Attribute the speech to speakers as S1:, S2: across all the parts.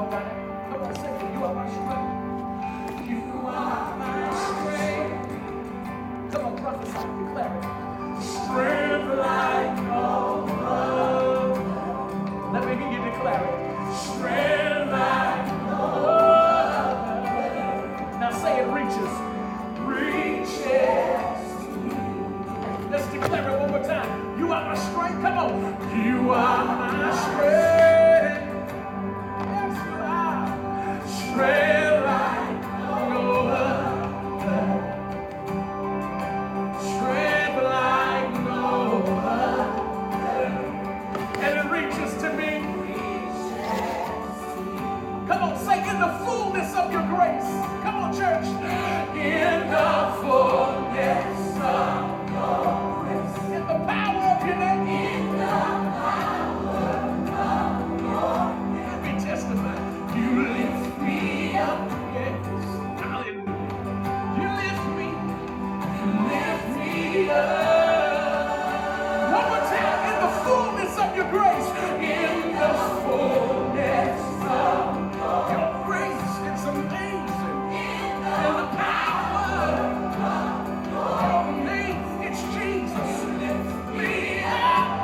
S1: y'all got it? Come on, sing it. You are my strength. You are my strength. Come on, prophesy, declare it. Strength like no other. Let me hear you declare it. Strength like no other. Now say it reaches. Reaches. Let's declare it one more time. You are my strength. Come on. You are my strength. Yes, you are. Strength like no other. Strength like no other. And it reaches to me. Come on, say in the fullness of your grace. Come on, church. In the fullness of your grace. In the power of your name. In the power of your name. Let me testify. You lift me up. Yes. Hallelujah. You lift me. You lift me up. One more time. In the fullness of your grace. In the fullness of your grace. It's amazing. In the power of your name. It's Jesus. Lift me up.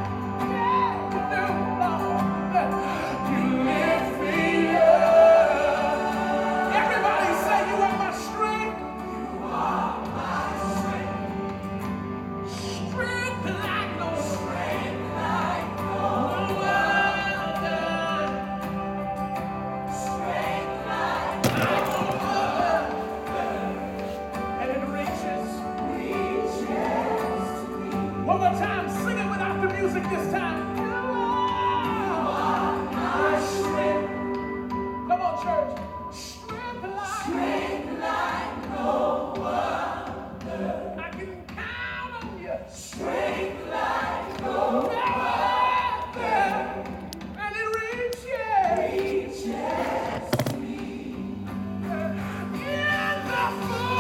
S1: You lift me up. Everybody say you are my strength. You are my strength. Strength like no strength like no other. Strength like no other. And it reaches to me. One more time, sing it without the music this time. You are my strength. Come on, church. Strength like no other. I can count on you. Strength like no other. And it reaches to me. In the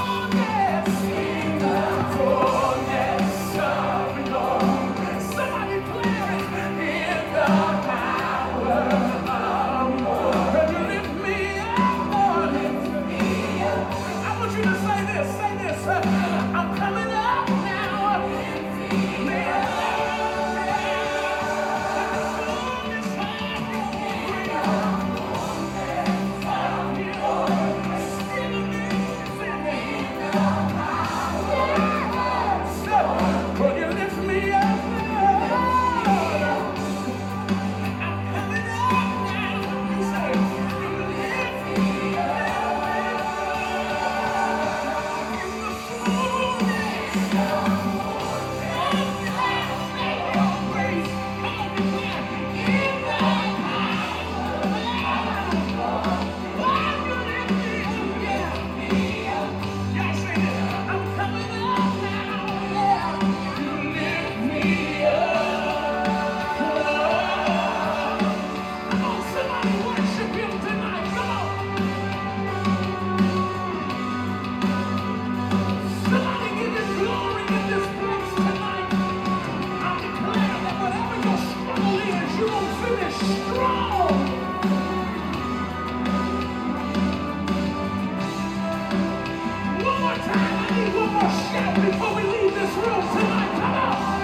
S1: fullness of your grace. Somebody declare it. In the power of your. Can you lift me up, Lord? Lift me up. I want you to say this. Say this. I'm coming up now. Lift me up. Will you lift me up? I'm coming up now. You say, you lift me up. In the fullness of your grace. Come on, declare. In the power of you lift me up. Y'all say this. I'm coming up now. You lift me up. Come on, somebody worship him tonight. Come on. Somebody give him glory in this place tonight. I declare that whatever your struggle is, you will finish strong. One more time. I need one more shout before we leave this room tonight. Come on.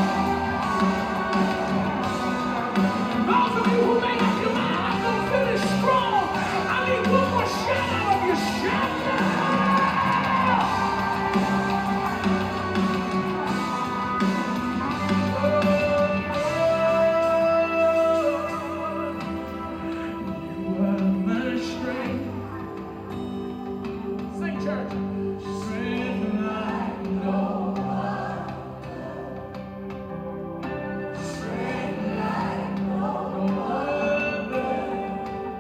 S1: Those of you who made up your mind, I'm going to finish strong. I need one more shout out of your shout now. You are my strength. Sing, church. Strength like no other. Strength like no other.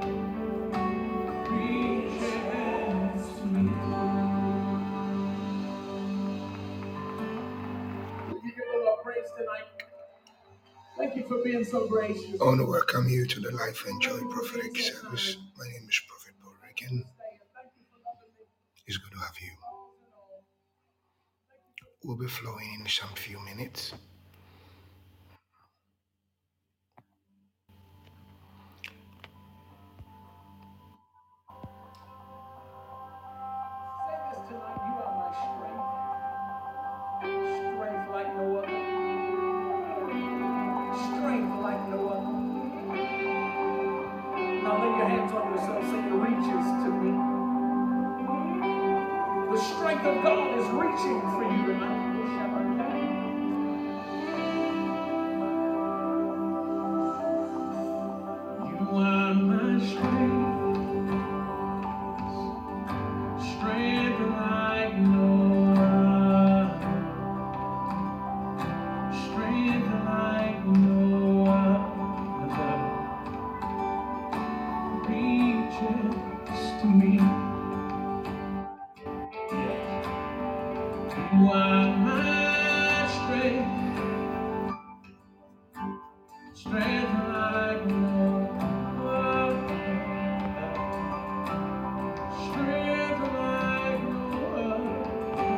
S1: Reaches to me. Will you give the Lord praise tonight? Thank you for being so gracious.
S2: I want to welcome you to the Life and Joy Prophetic Service. My name is Prophet Paul Ricken. It's good to have you. We'll be flowing in some few minutes.
S1: Now lay your hands on yourself, say it reaches to me. The strength of God is reaching for you tonight. You are my strength, strength like no other, strength like no other, reaches to me. You are my strength, strength like no other, strength like no other,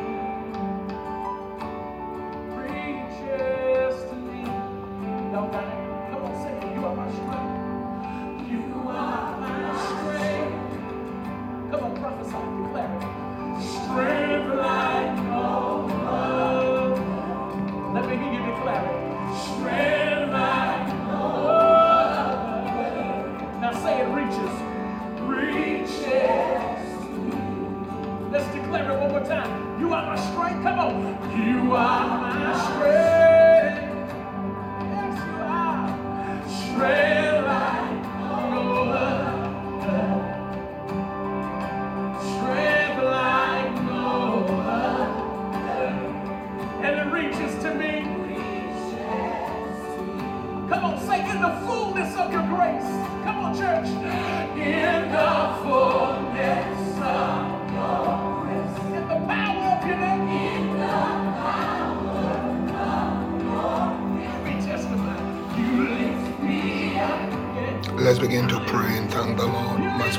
S1: reaches to me. Y'all got it? Come on, say it. You are my strength. You are my strength. Come on, prophesy, declare it. Strength like no other. Let me hear you declare it. Strength like no other. Now say it reaches. Reaches. Let's declare it one more time. You are my strength. Come on. You are my strength. Yes, you are. Strength like no other. Strength like no other. And it reaches to me. Come on, say in the fullness of your grace. Come on, church. In the fullness of your grace. In the power of your name. In the power of your name. We testify. You lift me up.
S2: Let's begin to pray and thank the Lord.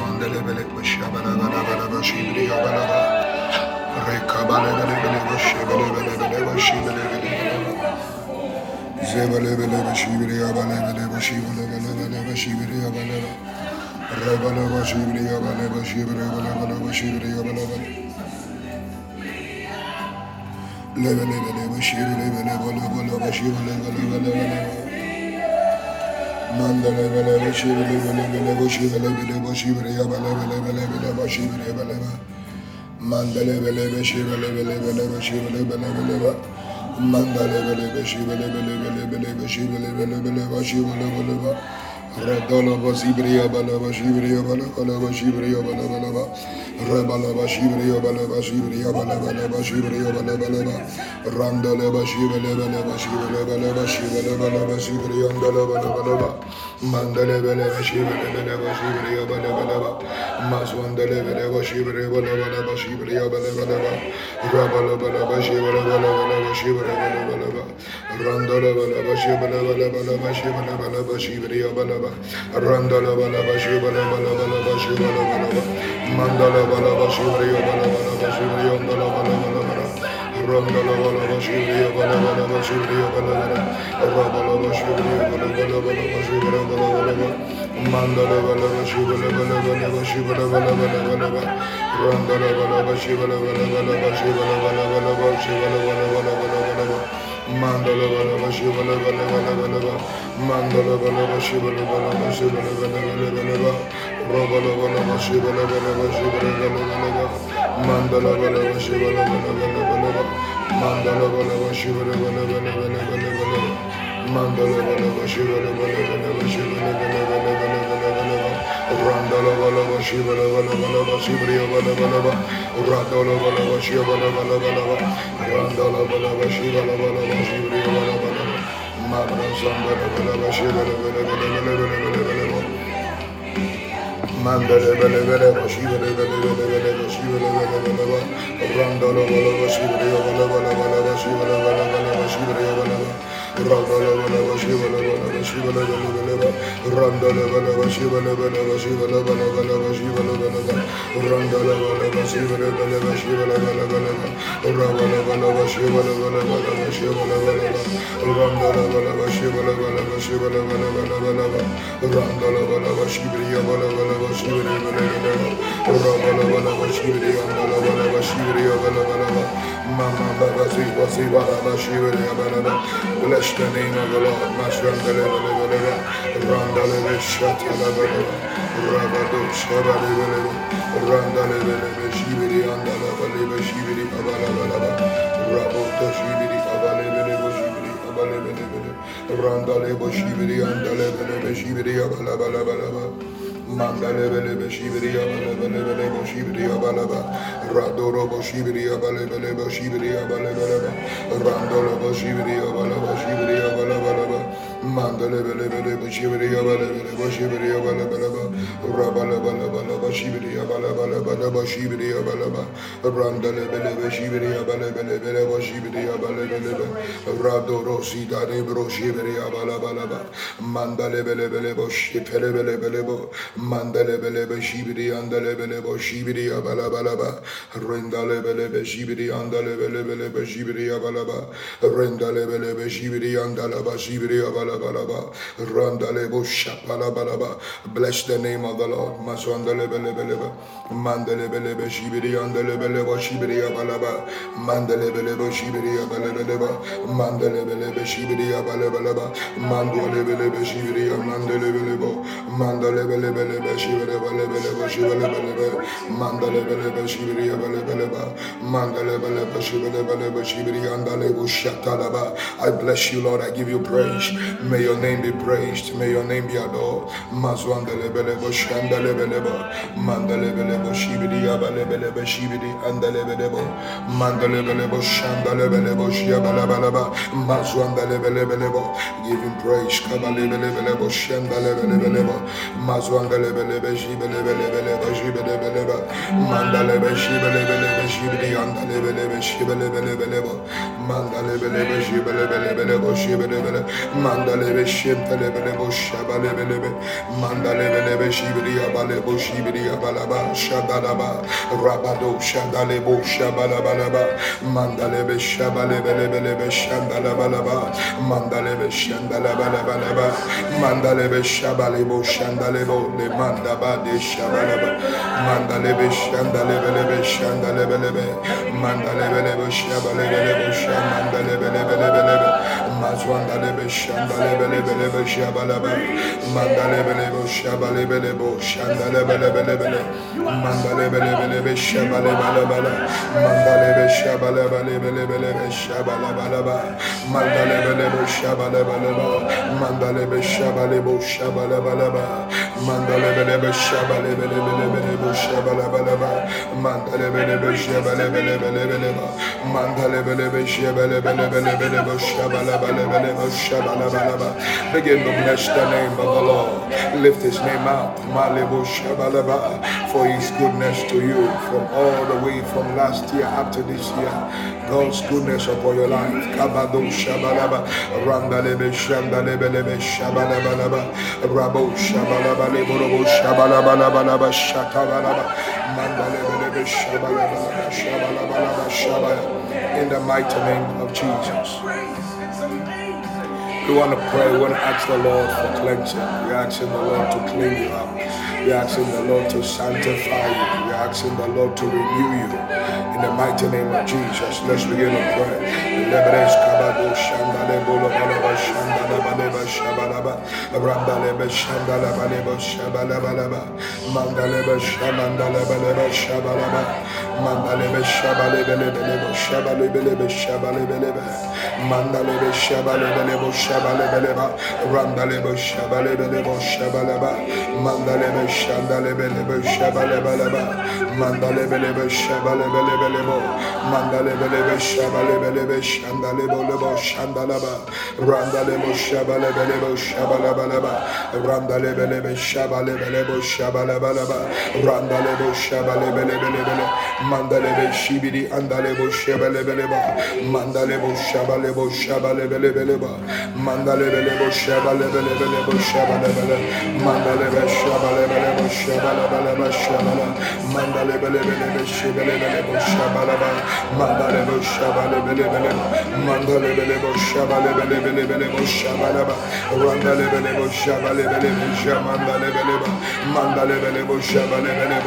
S2: Radala Basibria Balaba Shibria Balaba Shibria Balaba Rabalaba Shibria Balaba Shibria Balaba Shibria Balaba Randala Bashibala Balaba Shibala Balaba Shibala Balaba Shibria Balaba Mandala Balaba Shibala Balaba Shibria Balaba Maswandala Balaba Shibria Balaba Shibria Balaba Rabala Balaba Shibala Balaba Shibria Balaba Randala Balaba Shibala Balaba Shibala Balaba Shibria Balaba Randala Balaba Shibala Balaba Shibala Balaba Mandala Balaba Shibria Balaba Shibria Balaba Randala Balaba Shibria Balaba Shibria Balaba Rabalaba Shibria Balaba Shibria Balaba Mandala Balaba Shibala Balaba Shibala Balaba Randala Balaba Shibala Balaba Shibala Balaba Shibala Balaba Mandala Balaba Shibala Balaba Mandala Balaba Shibala Balaba Shibala Balaba Rabala Balaba Shibala Balaba Shibala Balaba Mandala Balaba Shibala Balaba Mandala Balaba Shibala Balaba Mandala Balaba Shibala Balaba Shibala Balaba Randala Balaba Shibala Balaba Shibria Balaba Randala Balaba Shibala Balaba Randala Balaba Shibala Balaba Shibria Balaba Madra Sandala Balaba Shibala Balaba Mandala Balaba Shibala Balaba Shibala Balaba Randala Balaba Shibria Balaba Shibala Balaba Shibria Balaba Randala Balaba Shibala Balaba Shibala Balaba Randala Balaba Shibala Balaba Shibala Balaba Shibala Balaba Randala Balaba Shibala Balaba Shibala Balaba Rabala Balaba Shibala Balaba Shibala Balaba Randala Balaba Shibala Balaba Shibala Balaba Randala Balaba Shibria Balaba Shibria Balaba Rabala Balaba Shibria Balaba Shibria Balaba Mama Baba Siva Siva Shibria Balaba. Bless the name of the Lord. Randalebe Shatalabala, Rabado Shabalebelebe, Randalebelebe Shibiri Andalabalebe Shibiri Abalabalaba, Raboto Shibiri Abalebelebo Shibiri Abalebelebe, Randalebo Shibiri Andalebelebe Shibiri Abalabalaba. Mandalebele Beshibria Balebele Boshibria Balaba, Radoro Boshibria Balebele Boshibria Balebele, Randolo Boshibria Balaba Shibria Balabalaba, Mandalebele Boshibria Balebele Boshibria Balabalaba, Rabalabala Boshibria Balabalaba Boshibria Balaba, Randalebele Boshibria Balebele Boshibria Balebele, Radoro Sida Nebro Shibria Balabalaba, Mandalebele Boshipelebele Mandalebele Shibiri Andalebele Shibiri Abalabalaba Rendalebele Shibiri Andalebele Shibiri Abalaba Rendalebele Shibiri Andalaba Shibiri Abalabalaba Randalebo Shapalabalaba. Bless the name of the Lord. Maswandalebele Mandelebele Shibiri Andalebele Shibiri Abalaba Mandelebele Shibiri Abalaba Mandelebele Shibiri Abalabalaba Mandolebele Shibiri Mandelebele Mandalebele I bless you, Lord. I give you praise. May your name be praised. May your name be adored. Give him praise. Mazwangalebelebe shibelebelebe shibelebelebe mandalebe shibelebelebe shibeli andalebelebe shibelebelebe mandalebelebe shibelebelebe shibelebele mandalebe shibelebelebe shabalebelebe mandalebelebe shibeli abalebo shibeli abalaba shabalaba rabado shadalebo shabalabalaba mandalebe shabalebelebe shandalabalaba mandalebe shandalabalaba mandalebe shabalebo shandalebo le mandaba de shabalaba mandalebe shandalebelebe shandalebelebe mandalebelebe shabalebelebe shamandalebelebelebe mazwandalebe shandalebelebe shabalaba mandalebelebe shabalebelebe shandalebelebelebe mandalebelebe shabalebelebe mandalebe shabalebelebe shabalaba mandalebelebe shabalebelebe mandalebe shabalebo shabalabalaba mandalebelebe shabalebelebelebe shabalabalaba mandalebelebe shabalebelebelebe mandalebelebe shabalebelebelebe shabalabalaba shabalabalaba. Begin to bless the name of the Lord. Lift his name up. Malebo shabalaba. For his goodness to you from all the way from last year up to this year. God's goodness upon your life. Kabado shabalaba randalebe shandalebelebe shabalabalaba rabo shabalabalebo shabalabalaba shatabalaba mandalebelebe shabalabalaba shabalabalaba shabaya. In the mighty name of Jesus. We want to pray, we want to ask the Lord for cleansing. We're asking the Lord to clean you up. We're asking the Lord to sanctify you. We're asking the Lord to renew you. In the mighty name of Jesus, let's begin to pray. Shabalebeleba, Randalebo Shabalebelebo Shabalaba, Mandalebe Shandalebelebo Shabalebeleba, Mandalebelebe Shabalebelebo, Mandalebelebe Shabalebelebe Shandalebo Shandalaba, Randalebo Shabalebelebo Shabalabalaba, Randalebelebe Shabalebelebo Shabalabalaba, Randalebo Shabalebelebele, Mandalebe Shibidi Andalebo Shabalebeleba, Mandalebo Shabalebo Shabalebelebeleba, Mandalebelebo Shabalebelebelebo Shabalebele, Mandalebe Shabalebelebo Shabalebelebo Shabala, Mandalebelebelebe Shabalebelebo Shabalaba, Mandalebo Shabalebelebelebo, Mandalebelebo Shabalebelebelebo Shabalaba, Randalebelebo Shabalebelebo Shamandalebeleba, Mandalebelebo Shabalebelebo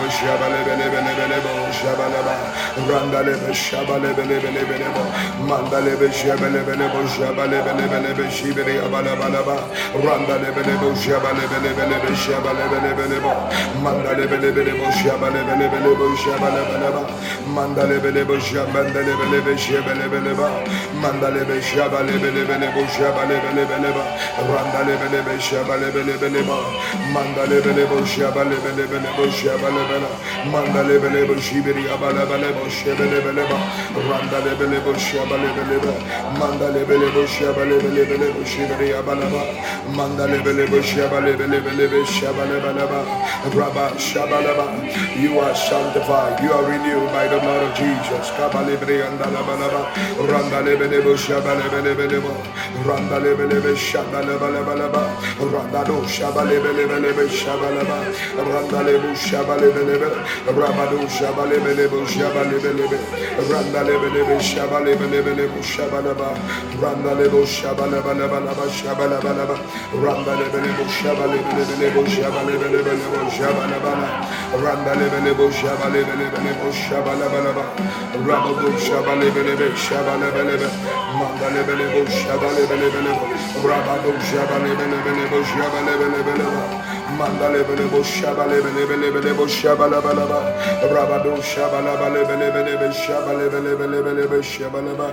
S2: Shabalebelebelebo Shabalaba, Randalebe Shabalebelebelebo, Mandalebe Shabelebelebo Shabalebelebelebe Shibiri Abalabalaba Randalebelebo Shabalebelebelebe Shabalebelebelebo Mandalebelebelebo Shabalebelebelebo Shabalebeleba Mandalebelebo Shabandelebelebe Shabalebeleba Mandalebe Shabalebelebelebo Shabalebelebeleba Randalebelebe Shabalebelebeleba Mandalebelebo Shabalebelebelebo Shabalebela Mandalebelebo Shibiri Abalabalebo Shabalebeleba Randalebelebo Shabalebeleba Mandalebelebo Shabalebelebelebo Shibiri Abalaba Mandalebelebo Shabalebelebelebe Shabalabalaba Rabba Shabalaba. You are sanctified, you are renewed by the blood of Jesus. Kabalebre Andalabalaba Randalebelebo Shabalebelebelebo Randalebelebe Shabalabalabalaba Randado Shabalebelebelebe Shabalaba Randalebu Shabalebelebe Rabado Shabalebelebo Shabalebelebe Randalebelebe Shabalebelebelebo Shabalaba Randalebo Shabalabalabalaba Shabalabalaba Randalebelebo Shabalebelebelebo Shabalebelebelebo Shabalabala Randalebelebo Shabalebelebelebo Shabalabalaba Rabado Shabalebelebe Shabalebelebe Mandalebelebo Shabalebelebelebo Rabado Shabalebelebelebo Shabalebelebelebo Mandalebelebo Shabalebelebelebo Shabalabalaba Rabado Shabalabalebelebelebe Shabalebelebelebe Shabalaba.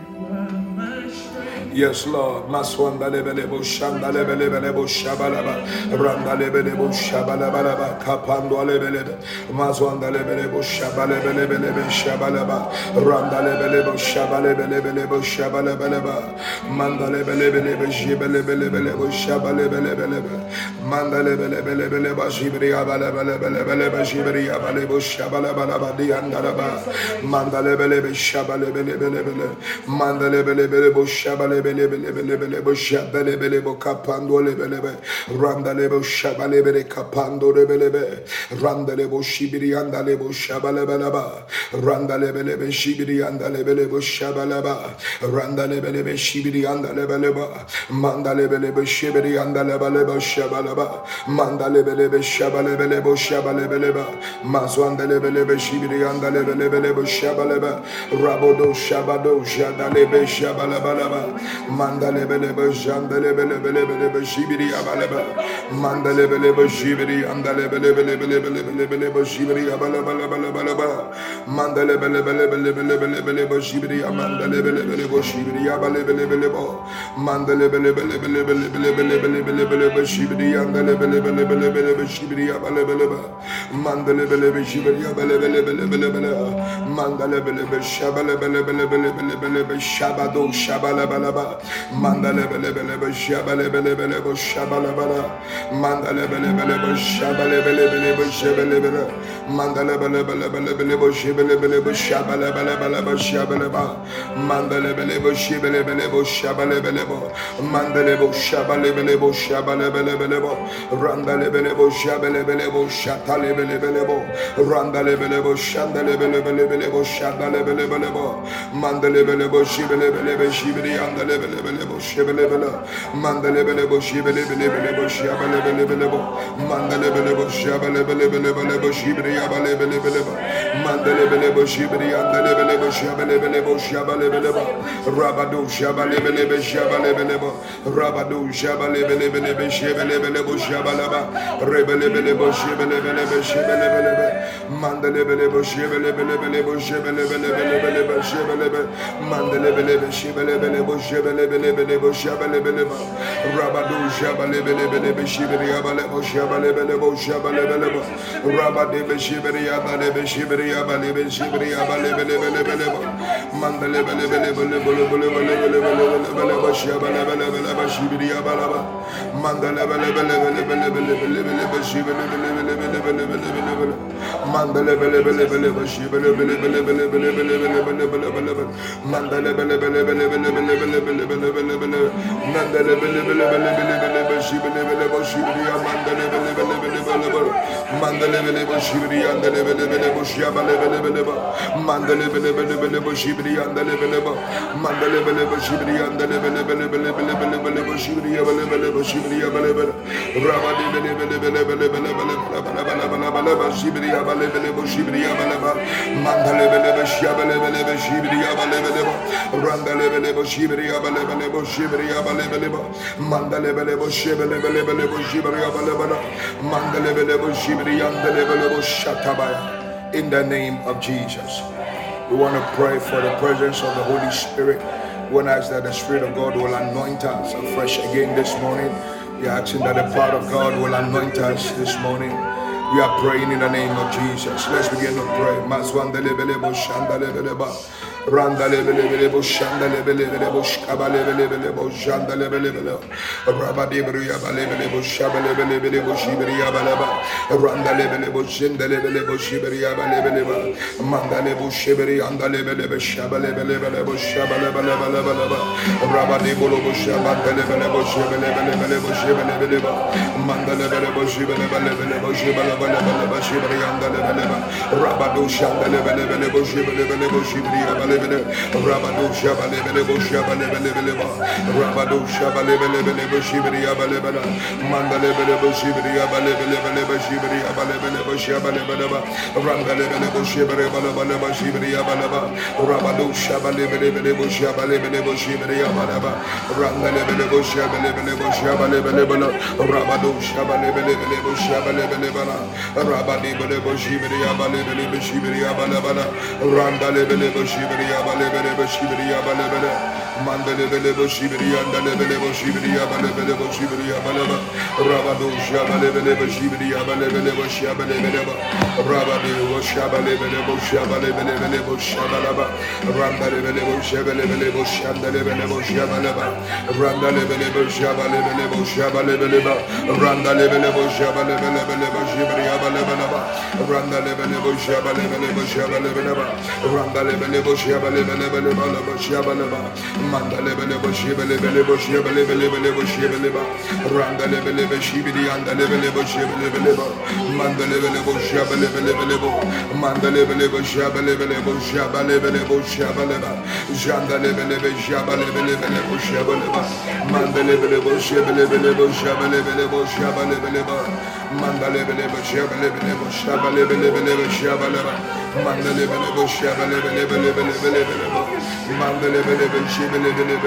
S2: Yes, Lord. Maswanda lebelebo shanda lebelebo shabalaba randa lebelebo shabalabalaba kapando lebelebe maswanda lebelebo shabalebelebe shabalaba randa lebelebo shabalebelebe shabalabalaba manda lebelebe jibelebelebe shabalebelebe manda lebelebe jibri abalebelebe jibri abalebo shabalabalaba diandalaba manda lebelebe shabalebelebe manda lebelebe shabalebelebelebelebo shabalebelebo kapando lebelebe randalebo shabalebele kapando lebelebe randalebo shibiri andalebo shabalebelaba randalebelebe shibiri andalebelebo shabalaba randalebelebe shibiri andalebeleba mandalebelebe shibiri andalebelebo shabalaba mandalebelebe shabalebelebo shabalebeleba mazwandelebelebe shibiri andalebelebo shabaleba rabodo shabado jadalebe shabalabalaba mandalebelebe jandelebelebelebe shibiri abalaba mandalebelebe shibiri andalebelebelebelebelebe shibiri abalabalabalaba mandalebelebelebelebelebe shibiri amandalebelebelebe shibiri abalebelebelebe mandalebelebelebelebelebe shibiri andalebelebelebelebe shibiri abalebelebe mandalebelebe shibiri abalebelebelebe mandalebelebe shabalebelebelebe shabado shabalabalaba mandalebelebelebe shabalebelebelebe shabalabala mandalebelebelebe shabalebelebelebe shabalebele mandalebelebelebe shabalebelebe shabalabalabalaba shabalaba mandalebelebe shabalebelebe shabalebelebe mandalebo shabalebelebe shabalebelebe randalebelebe shabalebelebe shatalebelebe randalebelebe shandalebelebe shadalebelebe mandalebelebe shibelebelebe shibiri andalebelebe shibelebele mandalebelebe shibelebelebe shabalebelebe mandalebelebe shabalebelebe shibiri abalebelebe mandalebelebe shibiri andalebelebe shabalebelebe shabalebelebe rabado shabalebelebe shabalebelebe rabado shabalebelebe shabalebelebe shabalaba rebelebelebe shibelebelebe shibelebelebe mandalebelebe shibelebelebe shibelebelebe shibelebe mandelebelebe shibelebelebe shibelebelebe shabalebelebe rabado shabalebelebe shibiri abalebe shabalebelebe shabalebelebe rabadebe shibiri abalebe shibiri abalebe shibiri abalebelebe mandelebelebelebelebelebelebelebelebe shabalebelebe shibiri abalaba mandelebelebelebelebelebelebe shibelebelebelebelebelebe mandelebelebelebelebe shibelebelebelebelebelebe balaba Shibriya balebelebo Shibriya balaba Mandalebelebe Shabalebelebe Shibriya balebelebo Randalebelebo Shibriya balebelebo Shibriya balebelebo Mandalebelebo Shebelebelebo Shibriya balebana Mandalebelebo Shibriya Andalebelebo Shatabaya. In the name of Jesus, we want to pray for the presence of the Holy Spirit. We want to ask that the Spirit of God will anoint us afresh again this morning. We are asking that the power of God will anoint us this morning. We are praying in the name of Jesus. Let's begin to pray. Randa lebelebelebo shanda lebelebelebo shkabalebelebelebo shanda lebelebelebo rabadebria balebelebo shabalebelebelebo shibria balaba randa lebelebo shinda lebelebo shibria balebeleba mandalebo shibri anda lebelebe shabalebelebelebo shabalebelebelebo rabadebolo shabalebelebo shibelebelebelebo shibelebeleba mandalebelebo shibelebelebelebo shibelebelebelebo shibria anda lebeleba rabado shanda lebelebelebo shibelebelebo shibria Rabado Shabalebele Shabalebele Rabado Shabalebele Shibria Balebala Mandalebele Shibria Balebele Shibria Balebele Shabalebele Randalebele Shibria Balaba Shibria Balaba Rabado Shabalebele Shabalebele Shibria Balaba Randalebele Shabalebele Rabado Shabalebele Shabalebele Rabadebele Shibria Balebele Shibria Balabala Randalebele Shibiria balebele shibiria balebele mandelebele shibiria andalebele shibiria balebele shibiria baleba rabado shabalebele shibiria balebele shabalebele rabado shabalebele shabalebele shabalaba randalebele shabalebele shandalebele shabalaba randalebele shabalebele shabalebele randalebele shabalebele shibiria balebele randalebele shabalebele shabalebele randalebele Shabaleba, Mandalebele Shibelebele Shibelebele Shibeleba, Randalebele Shibidi and Lebele Shibelebele, Mandalebele Shabalebele, Mandalebele Shabalebele Shabalebele Shabaleba, Jandalebele Shabalebele Shabaleba, Mandalebele Shibelebele Shabalebele Shabalebele, Mandalebele Shabalebele Shabalebele Shabaleba, Mandalebele Shabalebele Mandalebele Shibelebele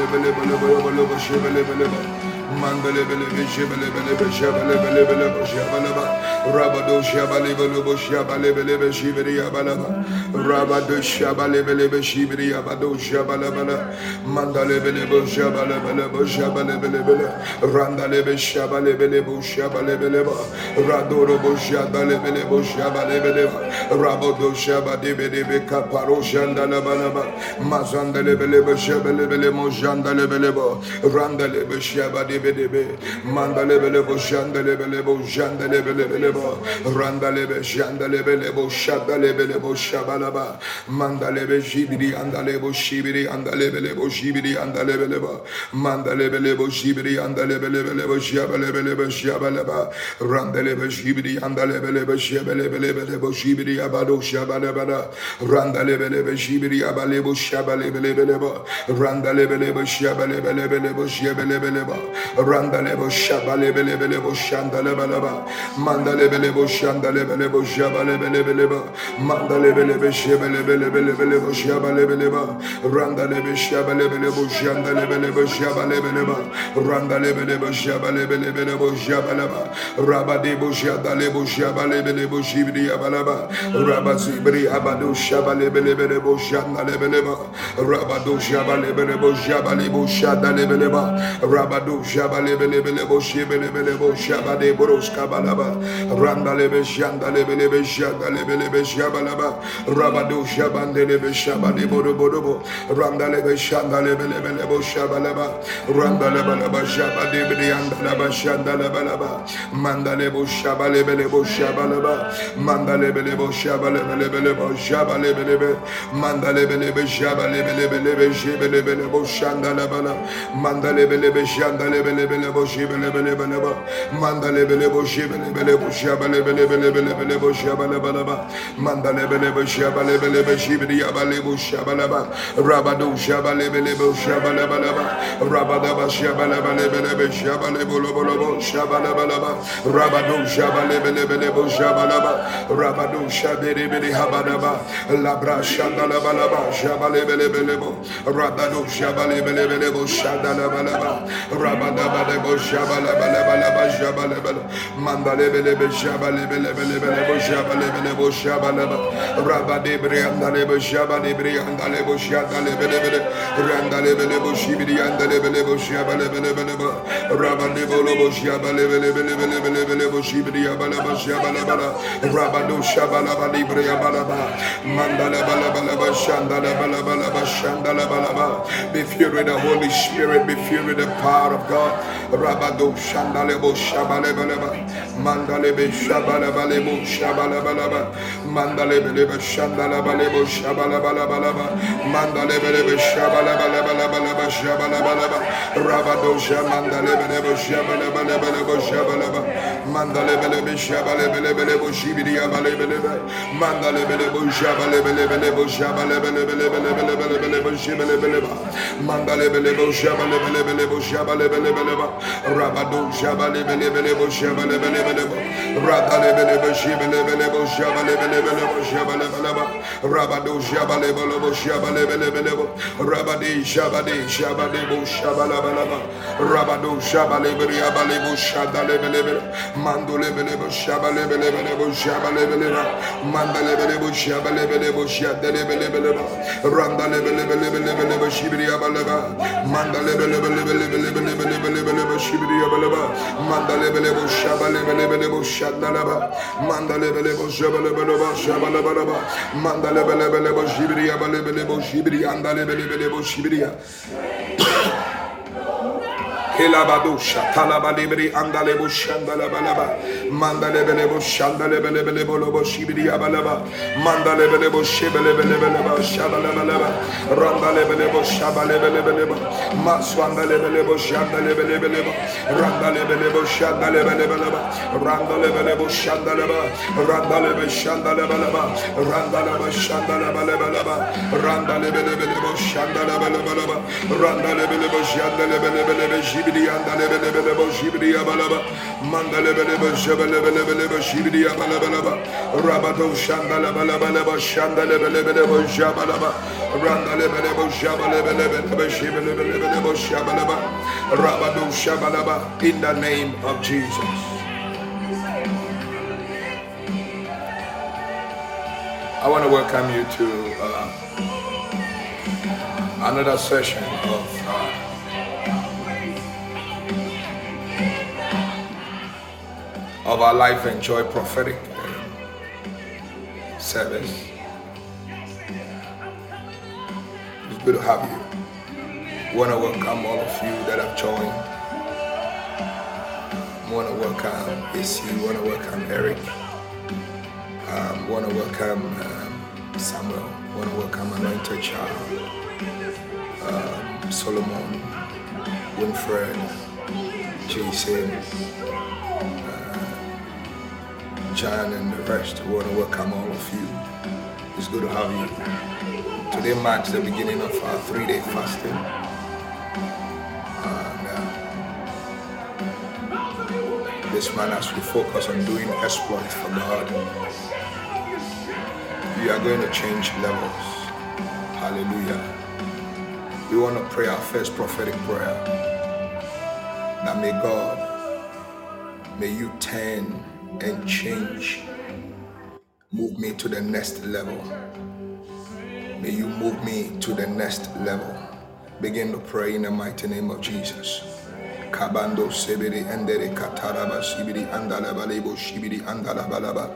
S2: Shibelebele Shibelebele Mandalebele Shibelebele Shabalebele Shabalaba Rabado Shabalebele Shabalebele Shibiria Balaba Rabado Shabalebele Shibiria Bado Shabalabala Mandalebele Shabalebele Shabalebele Randalebe Shabalebele Shabalebele Radoro Shabalebele Shabalebele Rabado Shabadebele Kaparo Shandalabalaba Mazandelebele Shabalebele Mojandalebele Randalebe Shabadebele Mandalebele Shandalebele Shandalebele Randalebe Shandalebele Shadalebele Shabalaba Mandalebe Shibiri Andalebo Shibiri Andalebele Shibiri Andalebele Mandalebele Shibiri Andalebele Shabalebele Shabalaba Randalebe Shibiri Andalebele Shabalebele Shibiri Abado Shabalabala Randalebele Shibiri Abalebo Shabalebele Randalebele Shabalebele Shabalebele Randalebo Shabalebele Shandalabalaba Mandalebele Shandalebele Shabalebele Mandalebele Shabalebele Shabalebele Randalebe Shabalebele Shandalebele Shabalebele Randalebele Shabalebele Shabalaba Rabadebo Shadalebo Shabalebele Shibri Abalaba Rabazibri Abado Shabalebele Shandalebele Rabado Shabalebele Shabalebo Shadalebele Rabado Shabalebele Shibelebele Shabade Boros Kabalaba Randalebe Shandalebele Shadalebele Shabalaba Rabado Shabandelebe Shabade Bodobo Randalebe Shandalebele Shabalaba Randaleba Shabade Andalaba Shandalabalaba Mandalebo Shabalebele Shabalaba Mandalebele Shabalebele Shabalebele Mandalebele Shabalebele Shibelebele Shandalabala Mandalebele Shandalebele Shabalebelebo Shibelebelebeleba Mandalebelebo Shibelebelebo Shabalebelebelebelebo Shabalabalaba Mandalebelebo Shabalebelebe Shibriabalebo Shabalaba Rabado Shabalebelebo Shabalabalaba Rabadaba Shabalabalebelebe Shabalebolobo Shabalabalaba Rabado Shabalebelebelebo Shabalaba Rabado Shaberebele Habadaba Labra Shadalabalaba Shabalebelebelebo Rabado Shabalebelebelebo Shadalabalaba Rabadabadebo Shabalabalaba Shabalabala Mandalebelebe Shabalebelebelebo Shabalebelebo Shabalaba Rabadebriandalebo Shabadebriandalebo Shadalebelebele Randalebelebo Shibriandalebelebo Shabalebelebeleba Rabadebolobo Shabalebelebelebelebo Shibriabalaba Shabalabala Rabado Shabalabalibriabalaba Mandalabalabalaba Shandalabalabalaba Shandalabalaba. Be filled with the Holy Spirit, be filled with the power of God. Rabado Shandalebo Shabalabalaba Mandalebe Shabalabalebo Shabalabalaba Mandalebelebe Shandalabalebo Shabalabalabalaba Mandalebelebe Shabalabalabalaba Shabalabalaba Rabado Shamandalebelebo Shabalabalabalaba Shabalaba Mandalebelebe Shabalebelebelebo Shibidiabalebelebe Mandalebelebo Shabalebelebelebo Shabalebelebelebelebelebelebo Shibalebeleba Mandalebelebo Shabalebelebelebo Shabalebelebeleba Rabado Shabalebelebelebo Shabalebelebelebo Radalebelebo Shibalebelebo Shabalebelebelebo Shabalebeleba Rabado Shabalebelebo Shabalebelebelebo Rabadi Shabadi Shabadebo Shabalabalaba Rabado Shabalebelebelebo Shadalebelebele Mandolebelebo Shabalebelebelebo Shabalebeleba Mandalebelebo Shabalebelebo Shadalebelebeleba Randalebelebelebelebo Shibriabalaba Mandalebelebelebelebelebelebelebelebo Shibriabalaba Mandalebelebo Shabalebelebelebo Shadalaba Mandalebelebo Shabalebeleba Shabalabalaba Mandalebelebelebo Shibriabalebelebo Shibriandalebelebelebo Shibria Kelabadusha, Talabalibri, Andalebo Shandalabalaba, Mandalebelebo Shandalebelebelebo Lobo Shibriabalaba, Mandalebelebo Shibelebelebeleba, Shabalabalaba, Randalebelebo Shabalebelebeleba, Maswandalebelebo Shandalebelebeleba, Randalebelebo Shandalebelebeleba, Randalebelebo Shandaleba, Randalebe Shandalabalaba, Randalaba Shandalabalaba, Randalebelebelebo Shandalabalaba, Randalebelebo Shandalebelebeleba, Shibidi andalebelebelebo Shibidi abalaba, Mandalebelebo Shabelebelebelebo Shibidi abalabalaba, Rabato Shandalabalabalaba, Shandalebelebelebo Shabalaba, Randalebelebo Shabalebelebelebo Shibelebelebelebo Shabalaba, Rabado Shabalaba, in the name of Jesus. I want to welcome you to another session of our Life and Joy prophetic service. It's good to have you. I want to welcome all of you that have joined. I want to welcome AC, I want to welcome Eric, I want to welcome Samuel, I want to welcome Anointed Child, Solomon, Winfred, Jason, John, and the rest. We want to welcome all of you. It's good to have you. Today marks the beginning of our 3-day fasting. And this man, as we focus on doing exploits for God, we are going to change levels. Hallelujah. We want to pray our first prophetic prayer. That may God, may you turn and change, move me to the next level. May you move me to the next level. Begin to pray in the mighty name of Jesus. Kabando sebiri endere kataraba shibiri andalabalebo shibiri andalabalaba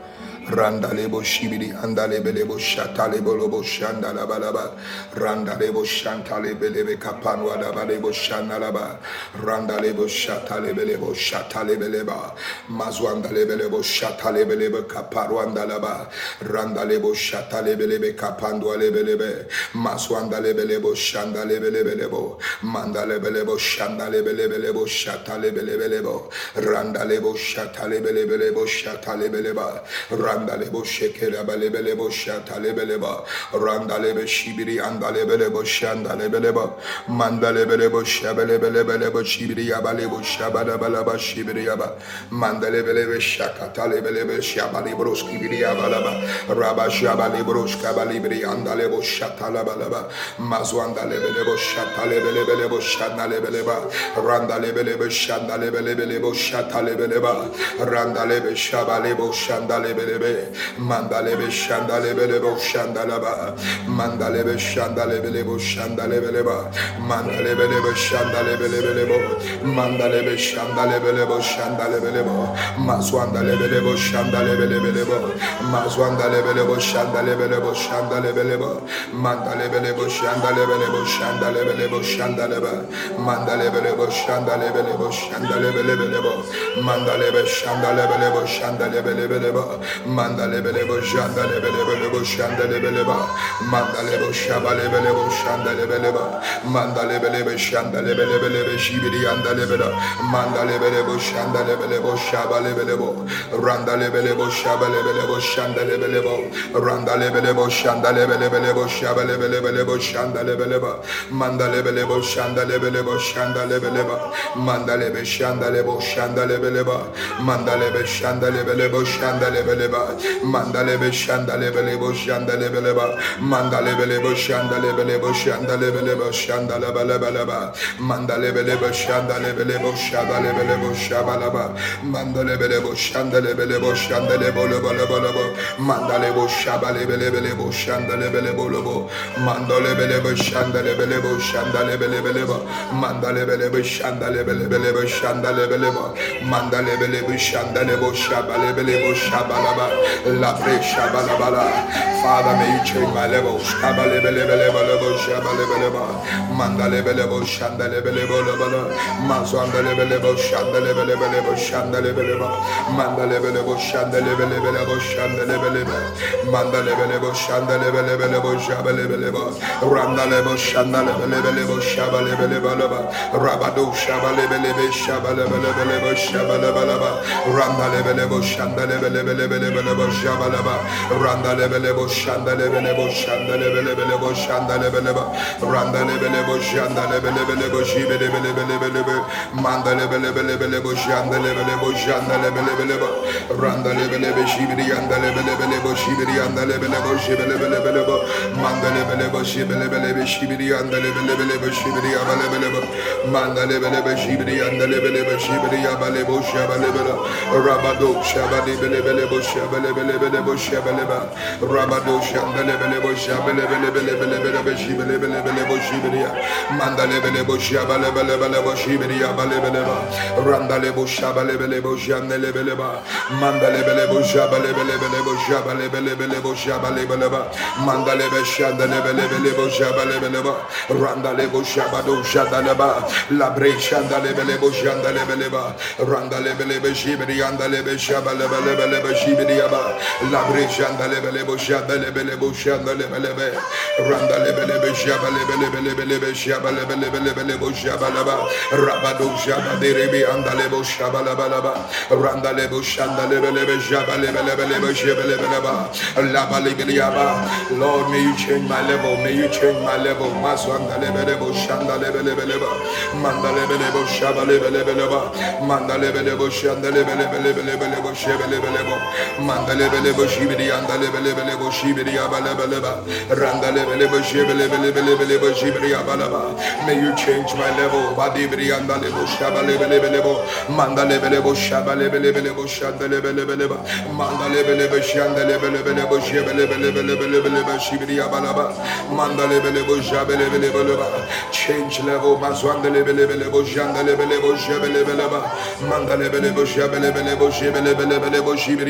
S2: Randalebo shibidi andalebelebo shatalebolobo shandalabalaba. Randalebo shantalebelebe kapanwa dabalebo shandalaba. Randalebo shatalebelebo shatalebeleba. Mazwandalebelebo shatalebelebe kaparwandalaba. Randalebo shatalebelebe kapandwalebelebe. Mazwandalebelebo shandalebelebelebo. Mandalebelebo shandalebelebelebo shatalebelebelebo. Randalebo shatalebelebelebo shatalebeleba. Randalebo shekera balebelebo shatalebeleba. Randalebe shibiri andalebelebo shandalebeleba. Mandalebelebo shabelebelebelebo shibiri yabalebo shabalabalaba shibiri yaba. Mandalebelebe shakatalebelebe shabalebroski biri yabalaba. Rabba shabalebroska balibri andalebo shatalabalaba. Mazwandalebelebo shatalebelebelebo shandalebeleba. Randalebelebe shandalebelebelebo shatalebeleba. Randalebe shabalebo shandalebelebe. Mandalebe shandalebelebo shandalaba. Mandalebe shandalebelebo shandalebeleba. Mandalebelebe shandalebelebelebo. Mandalebe shandalebelebo shandalebelebo. Mazwandalebelebo shandalebelebelebo. Mazwandalebelebo shandalebelebo shandalebelebo. Mandalebelebo shandalebelebo shandalebelebo shandaleba. Mandalebelebo shandalebelebo shandalebelebelebo. Mandalebe shandalebelebo shandalebelebelebo. Mandalebelebo shandalebelebelebo shandalebeleba. Mandalebo shabalebelebo shandalebeleba. Mandalebelebe shandalebelebelebe shibiri andalebela. Mandalebelebo shandalebelebo shabalebelebo. Randalebelebo shabalebelebo shandalebelebo. Randalebelebo shandalebelebelebo shabalebelebelebo shandalebeleba. Mandalebelebo shandalebelebo shandalebeleba. Mandalebe shandalebo shandalebeleba. Mandalebe shandalebelebo shandalebeleba. Mandalebe shandalebelebo shandalebeleba. Mandalebelebo shandalebelebo shandalebelebo shandalebelebeleba. Mandalebelebo shandalebelebo shabalebelebo shabalaba. Mandalebelebo shandalebelebo shandalebelebelebo. Mandalebo shabalebelebelebo shandalebelebelebo. Mandalebelebo shandalebelebo shandalebelebelebo. Mandalebelebo shandalebelebelebo shandalebelebo. Mandalebelebo shandalebo shabalebelebo shabalaba. Labre shabalabala. Father, may you change my levels. Shabalebelebelebo shabalebeleba. Mandalebelebo shandalebelebo lebala. Mazwandalebelebo shandalebelebelebo shandalebeleba. Mandalebelebo shandalebelebelebo shandalebeleba. Mandalebelebo shandalebelebelebo shabalebeleba. Randalebo shandalebelebelebo shabalebelebeleba. Rabado shabalebelebe shabalebelebelebo shabalabalaba. Randalebelebo shandalebelebelebelebo shabalaba. Randalebelebo shandalebelebo shandalebelebelebo shandalebeleba. Randalebelebo shandalebelebelebo shibelebelebelebe. Mandalebelebelebelebo shandalebelebo shandalebelebeleba. Randalebelebe shibiri andalebelebelebo shibiri andalebelebo shibelebelebelebo. Mandalebelebo shibelebelebe shibiri andalebelebelebo shibiri abalebelebo. Mandalebelebe shibiri andalebelebe shibiri abalebo shabalebela. Rabado shabalebelebelebo shabalebelebelebo shabaleba. Rabado shandalebelebo shabalebelebelebelebe shibelebelebelebo shibiria. Mandalebelebo shabalebelebelebo shibiria balebeleba. Randalebo shabalebelebo shandelebeleba. Mandalebelebo shabalebelebelebo shabalebelebelebo shabalebeleba. Mandalebe shandalebelebelebo shabalebeleba. Randalebo shabado shadaleba. Labre shandalebelebo shandalebeleba. Randalebelebe shibiri andalebe shabalebelebelebe shibiriaba. Labre shandalebelebo shadalebelebo shandalebelebe. Randalebelebe shabalebelebelebe shabalebelebelebo shabalaba. Rabado shabaderebi andalebo shabalabalaba. Randalebo shandalebelebe shabalebelebelebe shabalebeleba. Labalibiliaba. Lord, may you change my level. May you change my level. Maswandalebelebo shandalebelebeleba. Mandalebelebo shabalebelebeleba. Mandalebelebo shandalebelebelebelebo shabalebelebo. Mandalebelebo shibidi andalebelebelebo shibidi abalebeleba. Randalebelebo shabalebelebelebo shibidi abaleba. May you change my level. Badibidi andalebo shabalebelebelebo. Mandalebelebo shabalebelebelebo shandalebelebeleba. Mandalebelebo shandalebelebelebo shabalebelebelebo shibidi abaleba. Mandalebelebo shabalebelebeleba. Change level. Mazwandelebelebelebo shandalebelebo shabalebeleba. Mandalebelebo shabalebelebo shabalebelebo shibidi abaleba.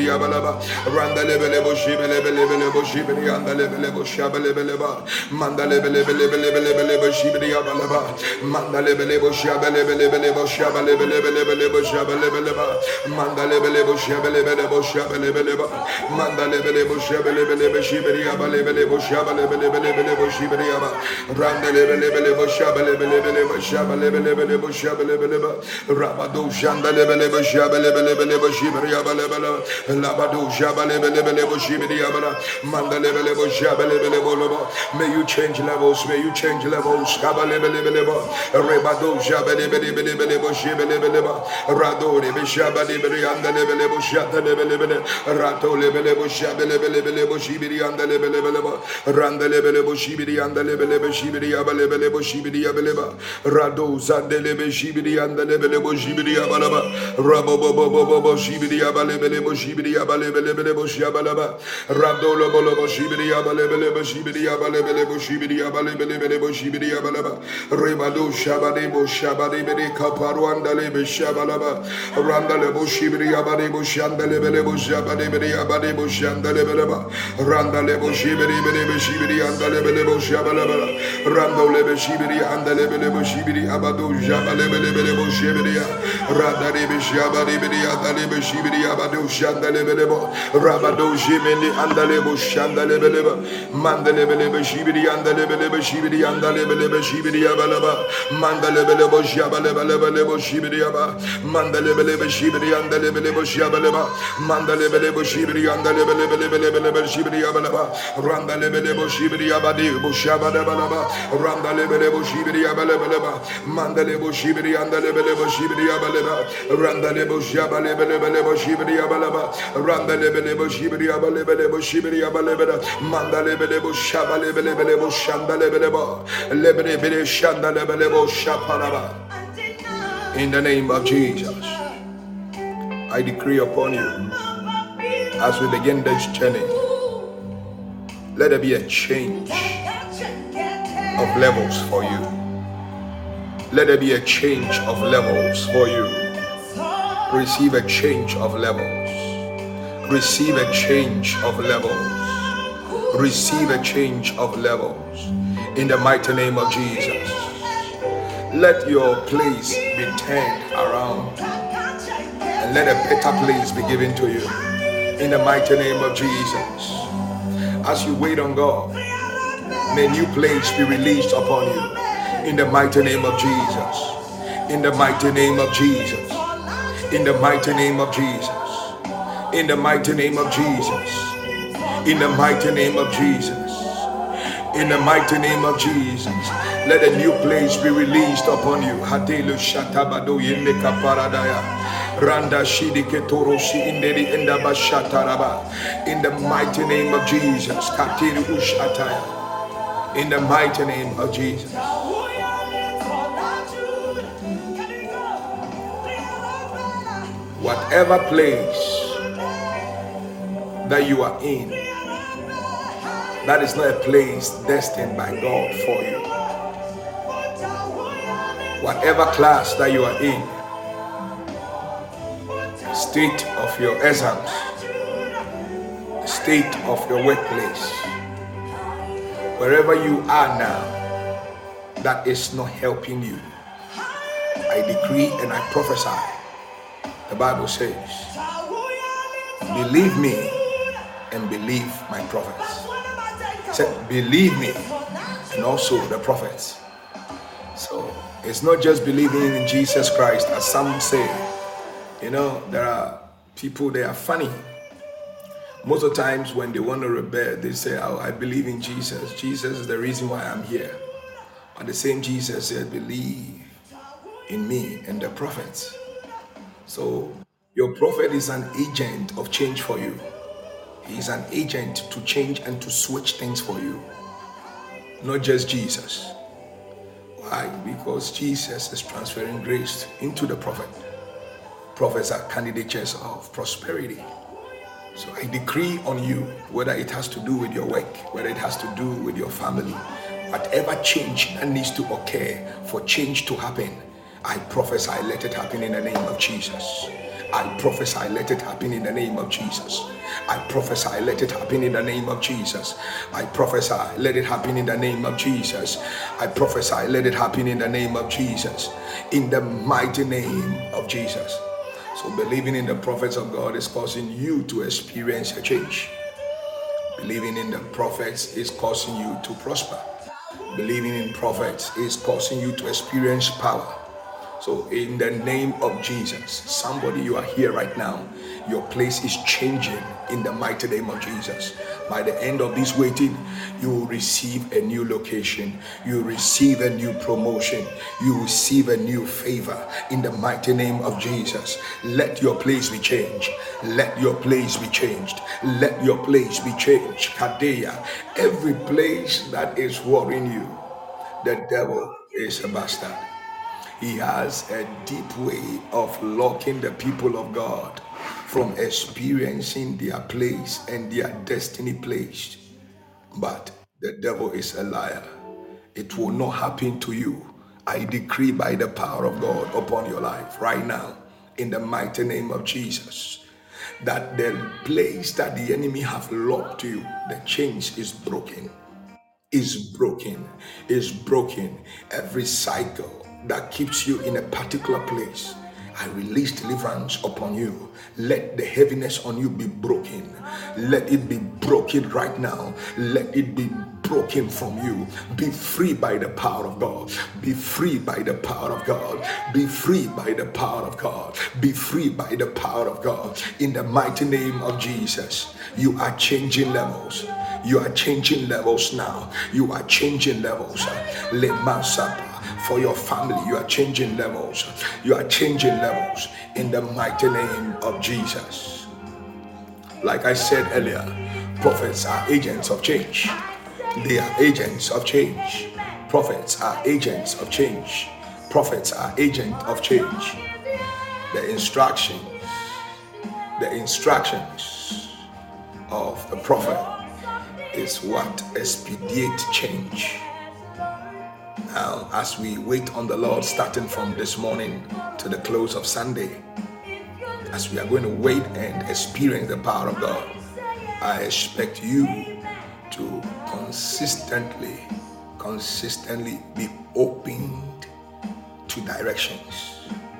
S2: balaba. Randa lebele boshi belebele boshi bri anda lebele bosha belebele ba. Manda lebele belebele boshi bri balaba. Manda lebele bosha belebele bosha belebele bosha belebele ba. Manda lebele bosha belebele bosha belebele ba. Manda lebele bosha belebele boshi bri balebele bosha belebele boshi bri ba. Randa lebele bosha belebele bosha belebele bosha belebele ba. Rabado shanda lebele bosha belebele boshi bri balebele. Labado shabale belebele boshi bri bala. Manda lebele bosha belebele bolobo. May you change levels, may you change levels. Kabale belebele ba. Rebado shabale belebele boshi belebele ba. Rado le shabale bri anda lebele bosha lebele. Rato lebele bosha belebele boshi bri anda lebele ba. Randa lebele boshi bri anda lebele boshi bri abale boshi bri abele. Rado zandele boshi bri anda lebele boshi bri abala ba. Rabo bobo shibiri abale bele boshibiri abale bele boshi abalaba. Rado lo bolo boshibiri abale bele boshibiri abale bele boshibiri abale bele boshibiri abalaba. Rebado shabade boshabade bele kaparu andale beshabalaba. Randale boshibiri abale boshandale bele boshabade bele abade boshandale bele ba. Randale boshibiri bele boshibiri andale bele boshabalaba. Randole boshibiri andale bele boshibiri abado jabale bele boshibiri. Radare beshabade bele andale boshibiri abado shandale bele bo. Rabado jimeni andale boshandale bele ba. Mandale bele boshibiri andale bele boshibiri andale bele boshibiri abalaba. Mandale bele boshabale bele boshibiri aba. Mandale bele boshibiri andale bele boshabale ba. Mandale bele boshibiri andale bele boshibiri abalaba. Randale bele boshibiri abadi boshabale balaba. Randale bele boshibiri abale ba. Mandale boshibiri andale bele boshibiri abalaba. Randale boshabale bele boshibiri abalaba. Randale bele boshibiri abale bele boshibiri abalaba. Mandale bele boshabale bele boshandale bele ba. Lebele bele shandale bele boshaparaba. In the name of Jesus, I decree upon you as we begin this journey, let there be a change of levels for you. Let there be a change of levels for you. Receive a change of levels. Receive a change of levels. Receive a change of levels. In the mighty name of Jesus. Let your place be turned around and let a better place be given to you. In the mighty name of Jesus. As you wait on God, may a new place be released upon you. In the mighty name of Jesus. In the mighty name of Jesus. In the mighty name of Jesus. In the mighty name of Jesus. In the mighty name of Jesus. In the mighty name of Jesus. Let a new place be released upon you. Hadelu shatabado yemeka paradaya. Randa shidike toroshi inderi enda bashataraba. In the mighty name of Jesus. Katiru ushataya. In the mighty name of Jesus. Whatever place that you are in, that is not a place destined by God for you. Whatever class that you are in, state of your exams, state of your workplace, wherever you are now, that is not helping you, I decree and I prophesy. The Bible says, believe me and believe my prophets. It said, believe me and also the prophets. So it's not just believing in Jesus Christ, as some say. You know, there are people, they are funny. Most of the times when they want to rebel, they say, oh, I believe in Jesus. Jesus is the reason why I'm here. But the same Jesus said, believe in me and the prophets. So your prophet is an agent of change for you. He is an agent to change and to switch things for you. Not just Jesus. Why? Because Jesus is transferring grace into the prophet. Prophets are candidates of prosperity. So I decree on you, whether it has to do with your work, whether it has to do with your family, whatever change that needs to occur for change to happen, I prophesy, let it happen in the name of Jesus. I prophesy, let it happen in the name of Jesus. I prophesy, let it happen in the name of Jesus. I prophesy, let it happen in the name of Jesus. I prophesy, let it happen in the name of Jesus. In the mighty name of Jesus. So believing in the prophets of God is causing you to experience a change. Believing in the prophets is causing you to prosper. Believing in prophets is causing you to experience power. So in the name of Jesus, somebody, you are here right now, your place is changing in the mighty name of Jesus. By the end of this waiting, you will receive a new location, you will receive a new promotion, you will receive a new favor in the mighty name of Jesus. Let your place be changed. Let your place be changed. Let your place be changed. Kadeya, every place that is worrying you, the devil is a bastard. He has a deep way of locking the people of God from experiencing their place and their destiny placed. But the devil is a liar. It will not happen to you. I decree by the power of God upon your life right now, in the mighty name of Jesus, that the place that the enemy have locked you, the chains is broken. Is broken, is broken. Every cycle that keeps you in a particular place, I release deliverance upon you. Let the heaviness on you be broken. Let it be broken right now. Let it be broken from you. Be free by the power of God. Be free by the power of God. Be free by the power of God. Be free by the power of God. In the mighty name of Jesus, you are changing levels. You are changing levels now. You are changing levels. For your family, you are changing levels. You are changing levels in the mighty name of Jesus. Like I said earlier, prophets are agents of change. They are agents of change. Prophets are agents of change. Prophets are agents of change. The instructions of the prophet is what expedite change. Now, as we wait on the Lord, starting from this morning to the close of Sunday, as we are going to wait and experience the power of God, I expect you to consistently be opened to directions.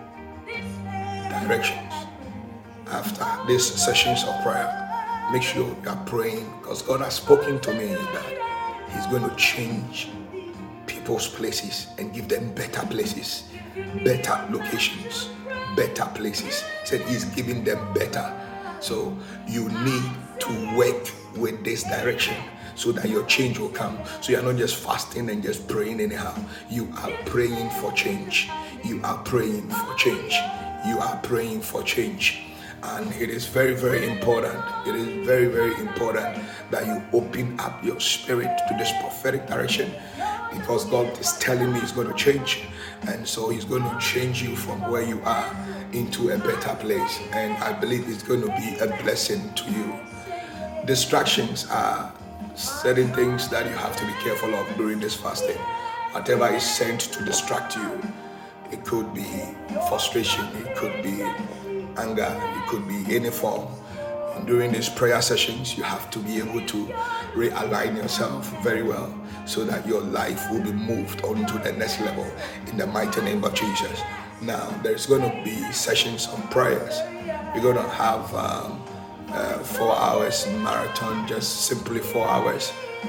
S2: After these sessions of prayer, make sure you are praying, because God has spoken to me that He's going to change people's places and give them better places, better locations, better places. He said He's giving them better. So you need to work with this direction so that your change will come. So you are not just fasting and just praying anyhow. You are praying for change. You are praying for change. You are praying for change. And it is very, very important. It is very, very important that you open up your spirit to this prophetic direction, because God is telling me He's going to change. And so He's going to change you from where you are into a better place. And I believe it's going to be a blessing to you. Distractions are certain things that you have to be careful of during this fasting. Whatever is sent to distract you, it could be frustration, it could be anger, it could be any form. And during these prayer sessions, you have to be able to realign yourself very well so that your life will be moved on to the next level in the mighty name of Jesus. Now, there's going to be sessions on prayers. We're going to have 4 hours marathon, just simply 4 hours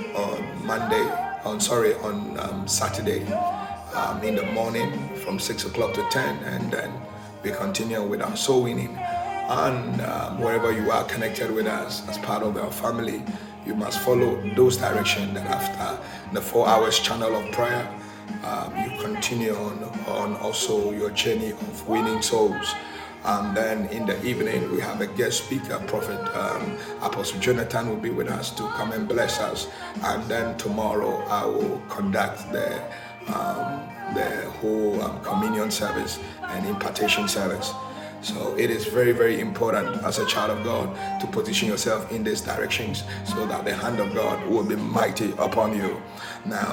S2: on Saturday in the morning from 6 o'clock to 10, and then we continue with our soul winning. And wherever you are connected with us as part of our family, you must follow those directions. That after the 4 hours channel of prayer, you continue on also your journey of winning souls. And then in the evening, we have a guest speaker, Prophet Apostle Jonathan will be with us to come and bless us. And then tomorrow, I will conduct the whole communion service and impartation service. So it is very, very important as a child of God to position yourself in these directions so that the hand of God will be mighty upon you. Now,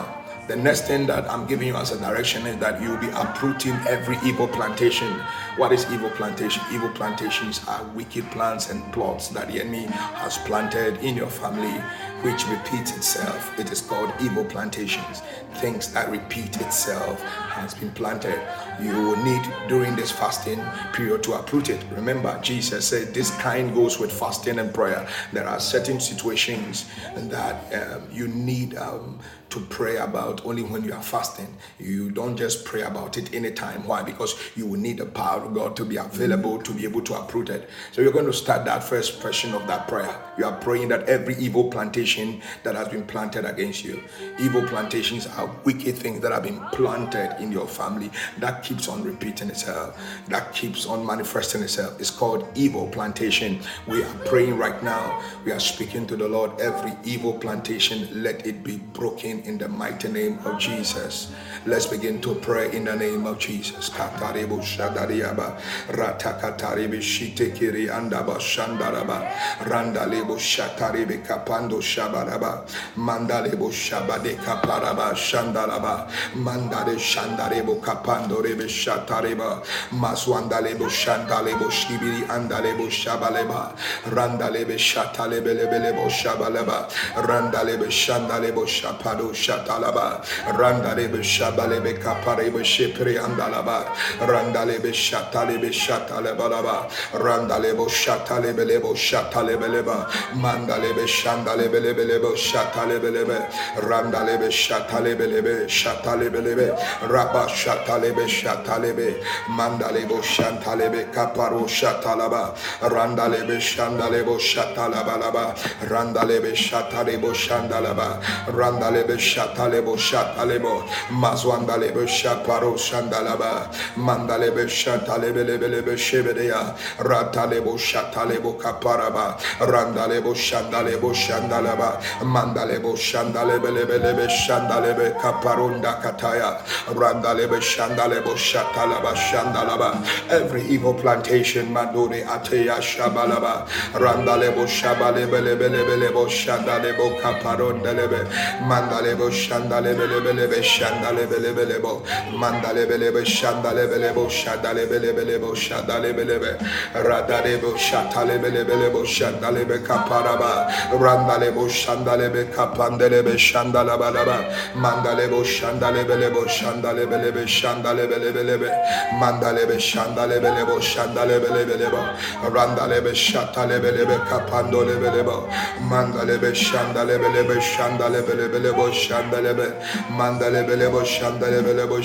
S2: The next thing that I'm giving you as a direction is that you'll be uprooting every evil plantation. What is evil plantation? Evil plantations are wicked plans and plots that the enemy has planted in your family, which repeats itself. It is called evil plantations. Things that repeat itself has been planted. You will need during this fasting period to uproot it. Remember, Jesus said this kind goes with fasting and prayer. There are certain situations that you need to pray about only when you are fasting. You don't just pray about it anytime. Why? Because you will need the power of God to be available to be able to uproot it. So you're going to start that first portion of that prayer. You are praying that every evil plantation that has been planted against you. Evil plantations are wicked things that have been planted in your family that keeps on repeating itself, that keeps on manifesting itself. It's called evil plantation. We are praying right now. We are speaking to the Lord. Every evil plantation, let it be broken in the mighty name of Jesus. Let's begin to pray in the name of Jesus. Katarebo shadariaba, ratakatarebe shitekiri andaba shandaraba, randalebo shatarebe kapando shabaraba, mandalebo shabade kaparaba shandaraba, mandare shandarebo kapando rebe shatareba, maswandalebo shandalebo shibiri andalebo shabaleba, randalebe shatalebelebelebo shabaleba, randalebe shandalebo shapado shatalaba, randalebe shabalebe kaparebe shepri andalaba, randalebe shatalebe shatalebalaba, randalebo shatalebelebo shatalebeleba, mandalebe shandalebelebelebo shatalebelebe, randalebe shatalebelebe shatalebelebe, raba shatalebe shatalebe, mandalebo shantalebe kaparo shatalaba, randalebe shandalebo shatalabalaba, randalebe shatalebo shandalaba, randalebe shatalebo shatalebo, mazwandalebe shaparo shandalaba, mandalebe shatalebelebelebe shebedeya, ratalebo shatalebo kaparaba, randalebo shandalebo shandalaba, mandalebo shandalebelebelebe shandalebe kaparunda kataya, randalebe shandalebo shatalaba shandalaba. Every evil plantation madore ateya shabalaba, randalebo shabalebelebelebo shandalebo kaparondelebe, mandalebo shandalebelebelebe shandalebelebelebo, mandalebelebe shandalebelebo shandalebelebelebo shandalebelebe, radalebo shatalebelebelebo shandalebe kaparaba, randalebo shandalebe kapandelebe shandalabalaba, mandalebo shandalebelebo shandalebelebe shandalebelebelebe, mandalebe shandalebelebo shandalebelebelebo, randalebe shatalebelebe kapandolebelebo, mandalebe shandalebelebe shandalebelebelebo shandalebe, mandalebelebo shandalebelebo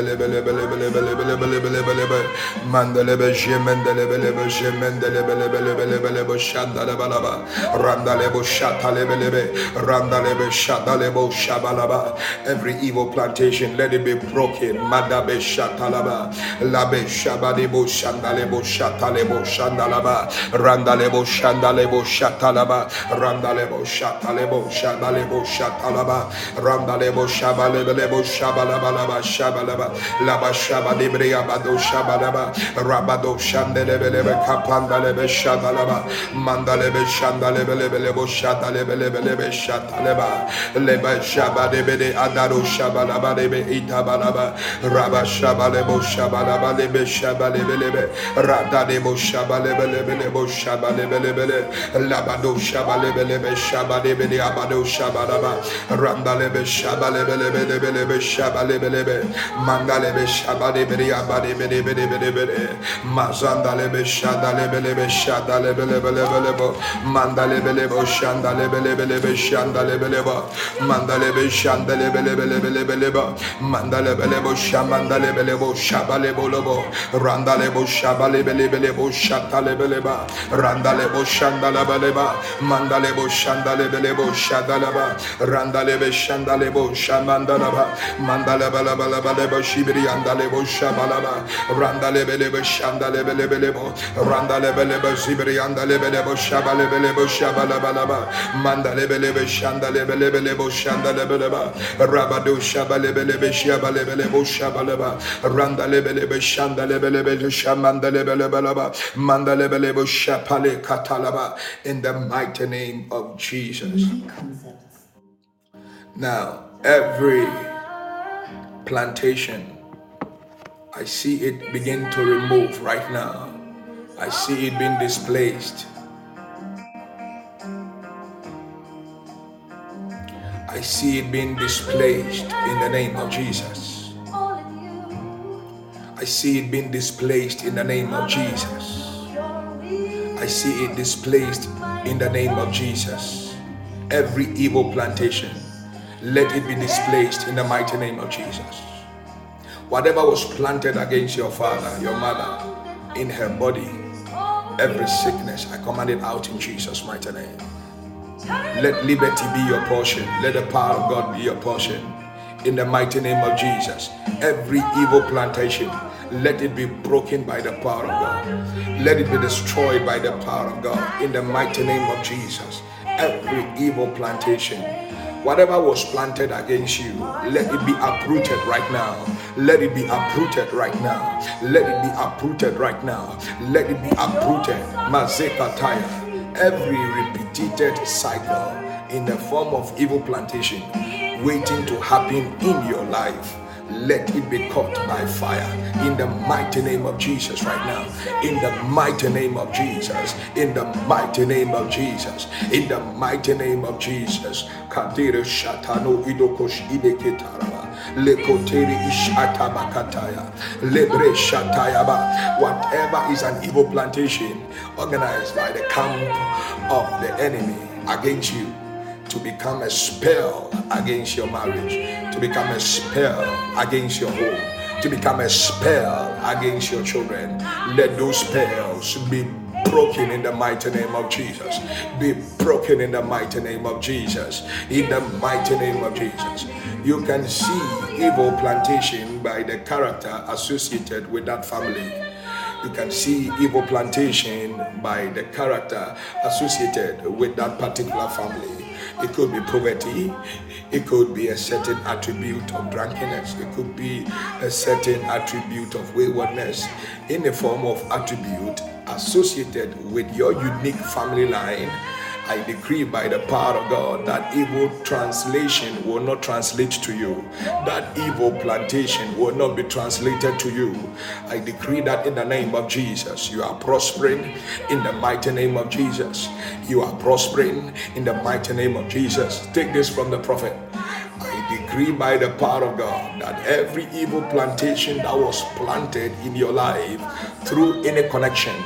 S2: shabelebelebelebelebelebelebelebelebe, mandalebe jemendelebelebe jemendelebelebelebelebelebo shandalabalaba, randalebo shatalebelebe, randalebe shadalebo shabalaba. Every evil plantation, let it be broken. Madabe shatalaba, labe shabadebo shandalebo shatalebo shandalaba, randalebo shandalebo shatalaba, randalebo shatalebo shabalebo shatalaba, randalebo shabalebelebo shabalabalaba shabalaba, laba shabadebrea bado shabalaba, rabado shandelebelebe kapandalebe shabalaba, mandalebe shandalebelebelebo shatalebelebelebe shataleba, leba shabadebede adaro shabalaba lebe itabalaba, raba shabalebo shabalaba lebe shabalebelebe, radadebo shabalebelebelebo shabalebelebele, labado shabalebelebe shabadebede abado shabalaba, randalebe shabalebelebelebe shabalebelebe, mandalebe shabadebede abadebedebedebede, mazandalebe shadalebelebe shadalebelebelebo, mandalebelebo shandalebelebelebe shandalebelebo, mandalebe shandalebelebelebelebo, mandalebelebo shamandalebelebo shabalebolobo, randalebo shabalebelebelebo shatalebeleba, randalebo shandalabaleba, mandalebo shandalebelebo shadalaba, randalebe shandalebo shamandalaba, mandalebalabalaba shibri andalebo shabalaba, randalebelebe shandalebelebelebo, randalebelebe zibri andalebelebo shabalebelebo shabalabalaba, mandalebelebe shandalebelebelebo shandalebeleba, rabado shabalebelebe shabalebelebo shabalaba, randalebelebe shandalebelebe shamandalebelebelaba, mandalebelebo shapale katalaba, in the mighty name of Jesus. Now, every plantation. I see it begin to remove right now. I see it being displaced. I see it being displaced in the name of Jesus. I see it being displaced in the name of Jesus. I see it displaced in the name of Jesus. Every evil plantation, let it be displaced in the mighty name of Jesus. Whatever was planted against your father, your mother, in her body, every sickness, I command it out in Jesus' mighty name. Let liberty be your portion. Let the power of God be your portion. In the mighty name of Jesus. Every evil plantation, let it be broken by the power of God. Let it be destroyed by the power of God. In the mighty name of Jesus. Every evil plantation, whatever was planted against you, let it be uprooted right now. Let it be uprooted right now. Let it be uprooted right now. Let it be uprooted. Mazekataya. Every repeated cycle in the form of evil plantation waiting to happen in your life, let it be caught by fire in the mighty name of Jesus right now. In the mighty name of Jesus. In the mighty name of Jesus. In the mighty name of Jesus. Kadire shatano idokosh ideketaraba. Lekoteri ishatabakataya. Lebre shatayaba. Whatever is an evil plantation organized by the camp of the enemy against you, to become a spell against your marriage, to become a spell against your home, to become a spell against your children. Let those spells be broken in the mighty name of Jesus. Be broken in the mighty name of Jesus. In the mighty name of Jesus. You can see evil plantation by the character associated with that family. You can see evil plantation by the character associated with that particular family. It could be poverty. It could be a certain attribute of drunkenness. It could be a certain attribute of waywardness. In the form of attribute associated with your unique family line, I decree by the power of God that evil translation will not translate to you. That evil plantation will not be translated to you. I decree that in the name of Jesus. You are prospering in the mighty name of Jesus. You are prospering in the mighty name of Jesus. Take this from the prophet. I decree by the power of God that every evil plantation that was planted in your life through any connection,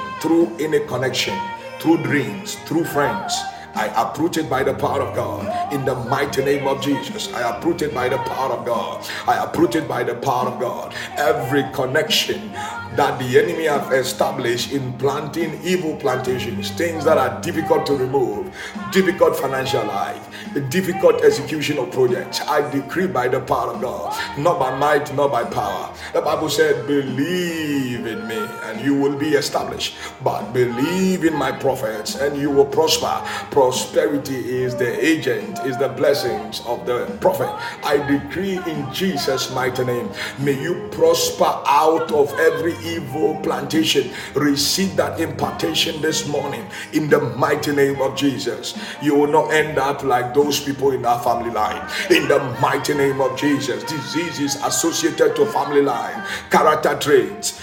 S2: through dreams, through friends, I uproot it by the power of God in the mighty name of Jesus. I uproot it by the power of God. I uproot it by the power of God. Every connection that the enemy have established in planting evil plantations, things that are difficult to remove, difficult financial life, difficult execution of projects, I decree by the power of God, not by might, not by power. The Bible said, believe in me and you will be established, but believe in my prophets and you will prosper. Prosperity is the agent, is the blessings of the prophet. I decree in Jesus' mighty name, may you prosper out of every evil plantation. Receive that impartation this morning in the mighty name of Jesus. You will not end up like those people in our family line. In the mighty name of Jesus. Diseases associated to family line, character traits,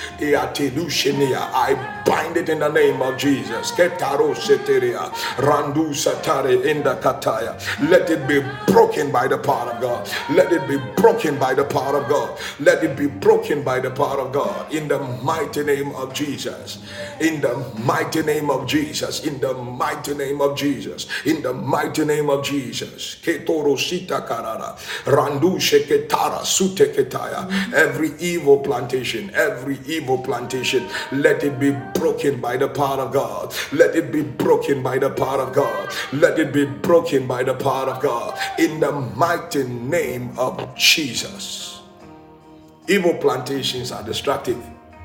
S2: I bind it in the name of Jesus. Randu satare in the kataya. Let it be broken by the power of God. Let it be broken by the power of God. Let it be broken by the power of God. In the mighty name of Jesus. In the mighty name of Jesus. In the mighty name of Jesus. In the mighty name of Jesus. Ketoro sita karara. Randu sheketara suteketaya. Every evil plantation, let it be broken by the power of God. Let it be broken by the power of God. Let it be broken by the power of God. In the mighty name of Jesus. Evil plantations are destructive.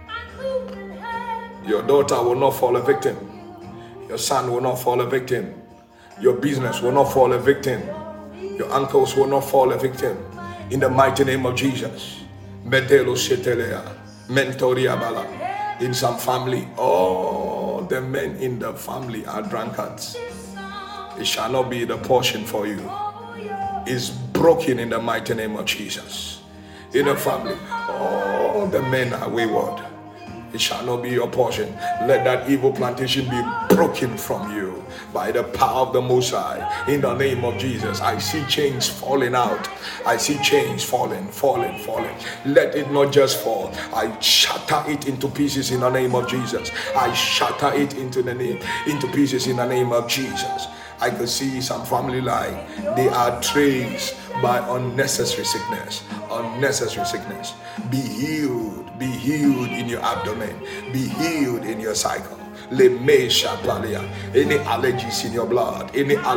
S2: Your daughter will not fall a victim. Your son will not fall a victim. Your business will not fall a victim. Your uncles will not fall a victim. In the mighty name of Jesus. Medelo shetelea, mentoria bala. In some family, all the men in the family are drunkards. It shall not be the portion for you. It's broken in the mighty name of Jesus. in a family. All the men are wayward. It shall not be your portion. Let that evil plantation be broken from you by the power of the Most High. In the name of Jesus, I see chains falling out. I see chains falling. Let it not just fall. I shatter it into pieces in the name of Jesus. I shatter it into pieces in the name of Jesus. I could see some family like they are traced by unnecessary sickness. Be healed in your abdomen. Be healed in your cycle. Any allergies in your blood,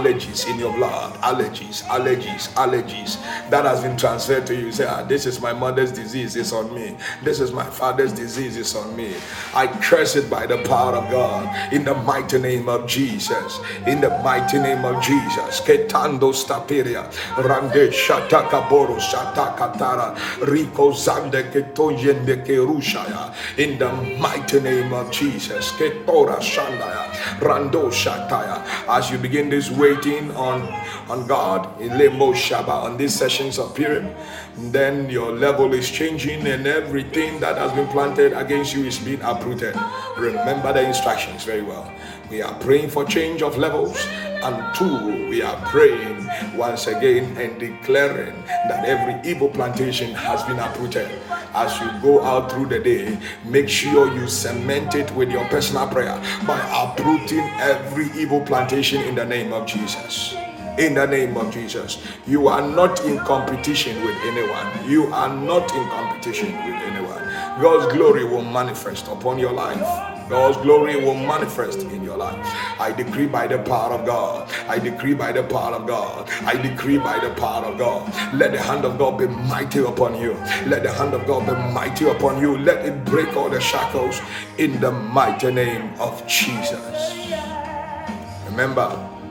S2: allergies that has been transferred to you. You say, this is my mother's disease, it's on me. This is my father's disease, it's on me. I curse it by the power of God in the mighty name of Jesus. In the mighty name of Jesus. Ketando staperia, rande shataka boro shataka tara, rico zande ketojende kerushaya. In the mighty name of Jesus. Shandaya, Rando Shataya. As you begin this waiting on God in Lemo Shaba, on these sessions of Purim, then your level is changing and everything that has been planted against you is being uprooted. Remember the instructions very well. We are praying for change of levels, and 2, we are praying once again and declaring that every evil plantation has been uprooted. As you go out through the day, make sure you cement it with your personal prayer by uprooting every evil plantation in the name of Jesus. In the name of Jesus. You are not in competition with anyone. You are not in competition with anyone. God's glory will manifest upon your life. God's glory will manifest in your life. I decree by the power of God. I decree by the power of God. I decree by the power of God. Let the hand of God be mighty upon you. Let the hand of God be mighty upon you. Let it break all the shackles in the mighty name of Jesus. Remember,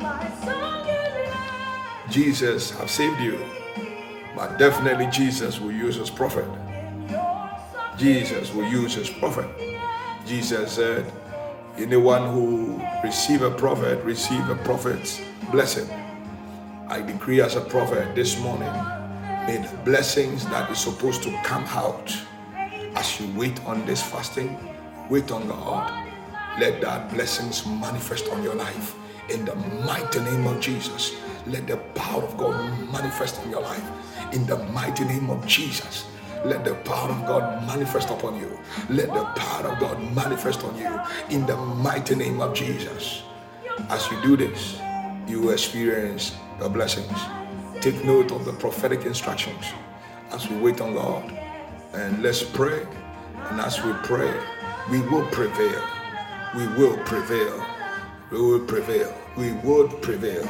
S2: Jesus has saved you, but definitely Jesus will use his prophet. Jesus will use his prophet. Jesus said, anyone who receive a prophet's blessing. I decree as a prophet this morning, may the blessings that is supposed to come out as you wait on this fasting, wait on God, let that blessings manifest on your life. In the mighty name of Jesus, let the power of God manifest in your life. In the mighty name of Jesus, let the power of God manifest upon you. Let the power of God manifest on you. In the mighty name of Jesus. As you do this, you will experience the blessings. Take note of the prophetic instructions as we wait on God. And let's pray. And as we pray, we will prevail. We will prevail. We will prevail. We would prevail.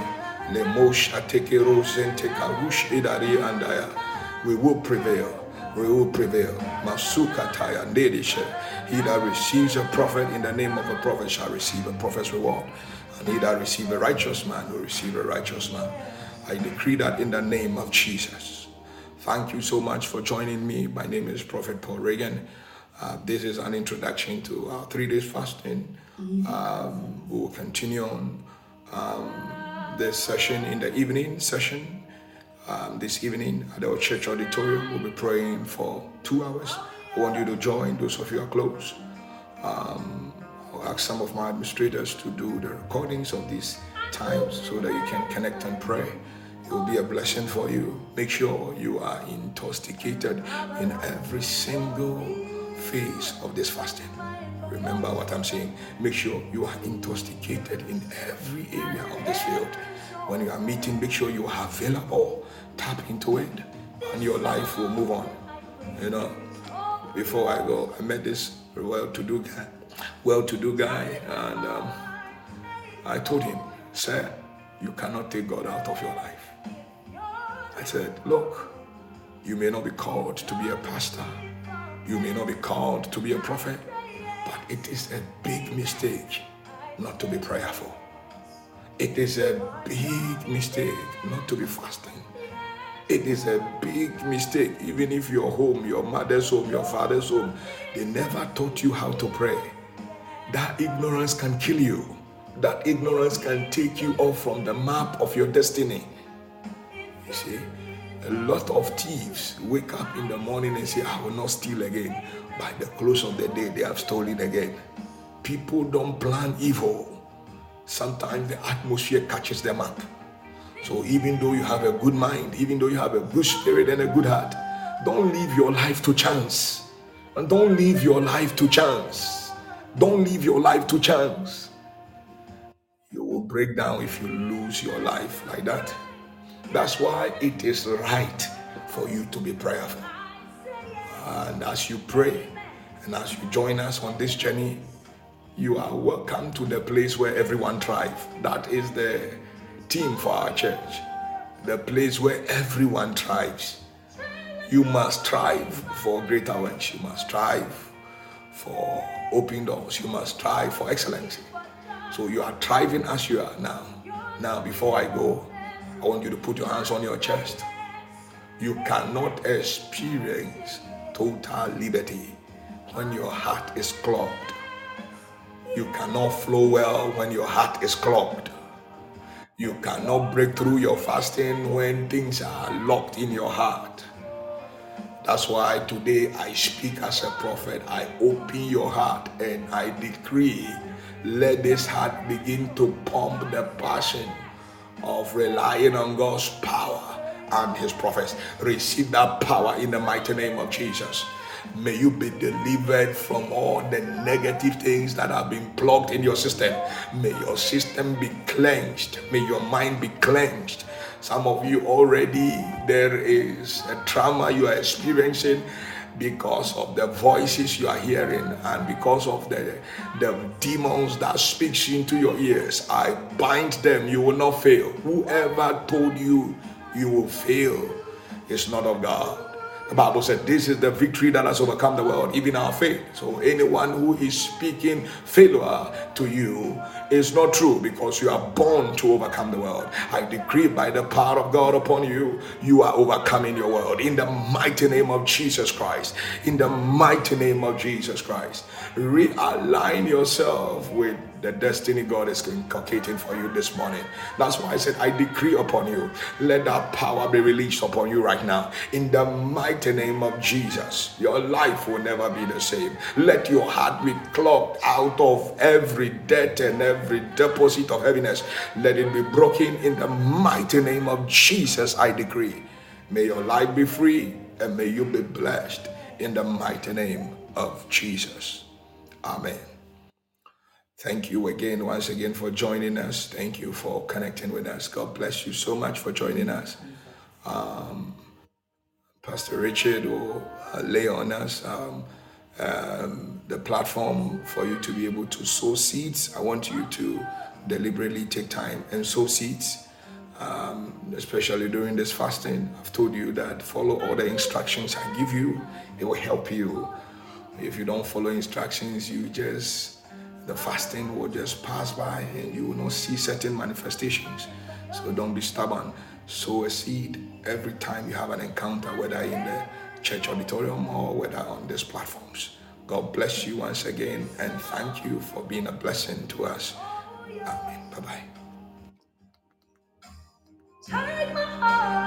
S2: We will prevail. We will prevail. Masukataya Nedisha. He that receives a prophet in the name of a prophet shall receive a prophet's reward. And he that receives a righteous man will receive a righteous man. I decree that in the name of Jesus. Thank you so much for joining me. My name is Prophet Paul Reagan. This is an introduction to our 3 days fasting. We will continue on this session in the evening session. This evening at our church auditorium, we'll be praying for 2 hours. I want you to join, those of you who are close. I'll ask some of my administrators to do the recordings of these times so that you can connect and pray. It will be a blessing for you. Make sure you are intoxicated in every single phase of this fasting. Remember what I'm saying. Make sure you are intoxicated in every area of this field. When you are meeting, make sure you are available. Tap into it, and your life will move on. You know, before I go, I met this well-to-do guy, and I told him, sir, you cannot take God out of your life. I said, look, you may not be called to be a pastor. You may not be called to be a prophet, but it is a big mistake not to be prayerful. It is a big mistake not to be fasting. It is a big mistake, even if your home, your mother's home, your father's home, they never taught you how to pray. That ignorance can kill you. That ignorance can take you off from the map of your destiny. You see, A lot of thieves wake up in the morning and say, I will not steal again. By the close of the day, they have stolen again. People don't plan evil. Sometimes the atmosphere catches them up. So even though you have a good mind, even though you have a good spirit and a good heart, don't leave your life to chance. And don't leave your life to chance. Don't leave your life to chance. You will break down if you lose your life like that. That's why it is right for you to be prayerful. And as you pray and as you join us on this journey, you are welcome to the place where everyone thrives. That is the theme for our church. The place where everyone thrives. You must strive for greater works. You must strive for open doors. You must strive for excellence. So you are thriving as you are now. Now, before I go, I want you to put your hands on your chest. You cannot experience total liberty when your heart is clogged. You cannot flow well when your heart is clogged. You cannot break through your fasting when things are locked in your heart. That's why today I speak as a prophet. I open your heart and I decree, let this heart begin to pump the passion of relying on God's power and his prophets. Receive that power in the mighty name of Jesus. May you be delivered from all the negative things that have been plugged in your system. May your system be cleansed. May your mind be cleansed. Some of you already, there is a trauma you are experiencing because of the voices you are hearing and because of the demons that speaks into your ears. I bind them. You will not fail. Whoever told you you will fail is not of God. The Bible said this is the victory that has overcome the world, even our faith. So anyone who is speaking failure to you is not true, because you are born to overcome the world. I decree by the power of God upon you, you are overcoming your world. In the mighty name of Jesus Christ. In the mighty name of Jesus Christ. Realign yourself with the destiny God is inculcating for you this morning. That's why I said, I decree upon you, let that power be released upon you right now. In the mighty name of Jesus, your life will never be the same. Let your heart be clogged out of every debt and every deposit of heaviness. Let it be broken in the mighty name of Jesus, I decree. May your life be free and may you be blessed in the mighty name of Jesus. Amen. Thank you again, once again, for joining us. Thank you for connecting with us. God bless you so much for joining us. Pastor Richard will lay on us the platform for you to be able to sow seeds. I want you to deliberately take time and sow seeds, especially during this fasting. I've told you that follow all the instructions I give you. It will help you. If you don't follow instructions, the fasting will just pass by and you will not see certain manifestations. So don't be stubborn. Sow a seed every time you have an encounter, whether in the church auditorium or whether on these platforms. God bless you once again and thank you for being a blessing to us. Amen. Bye-bye.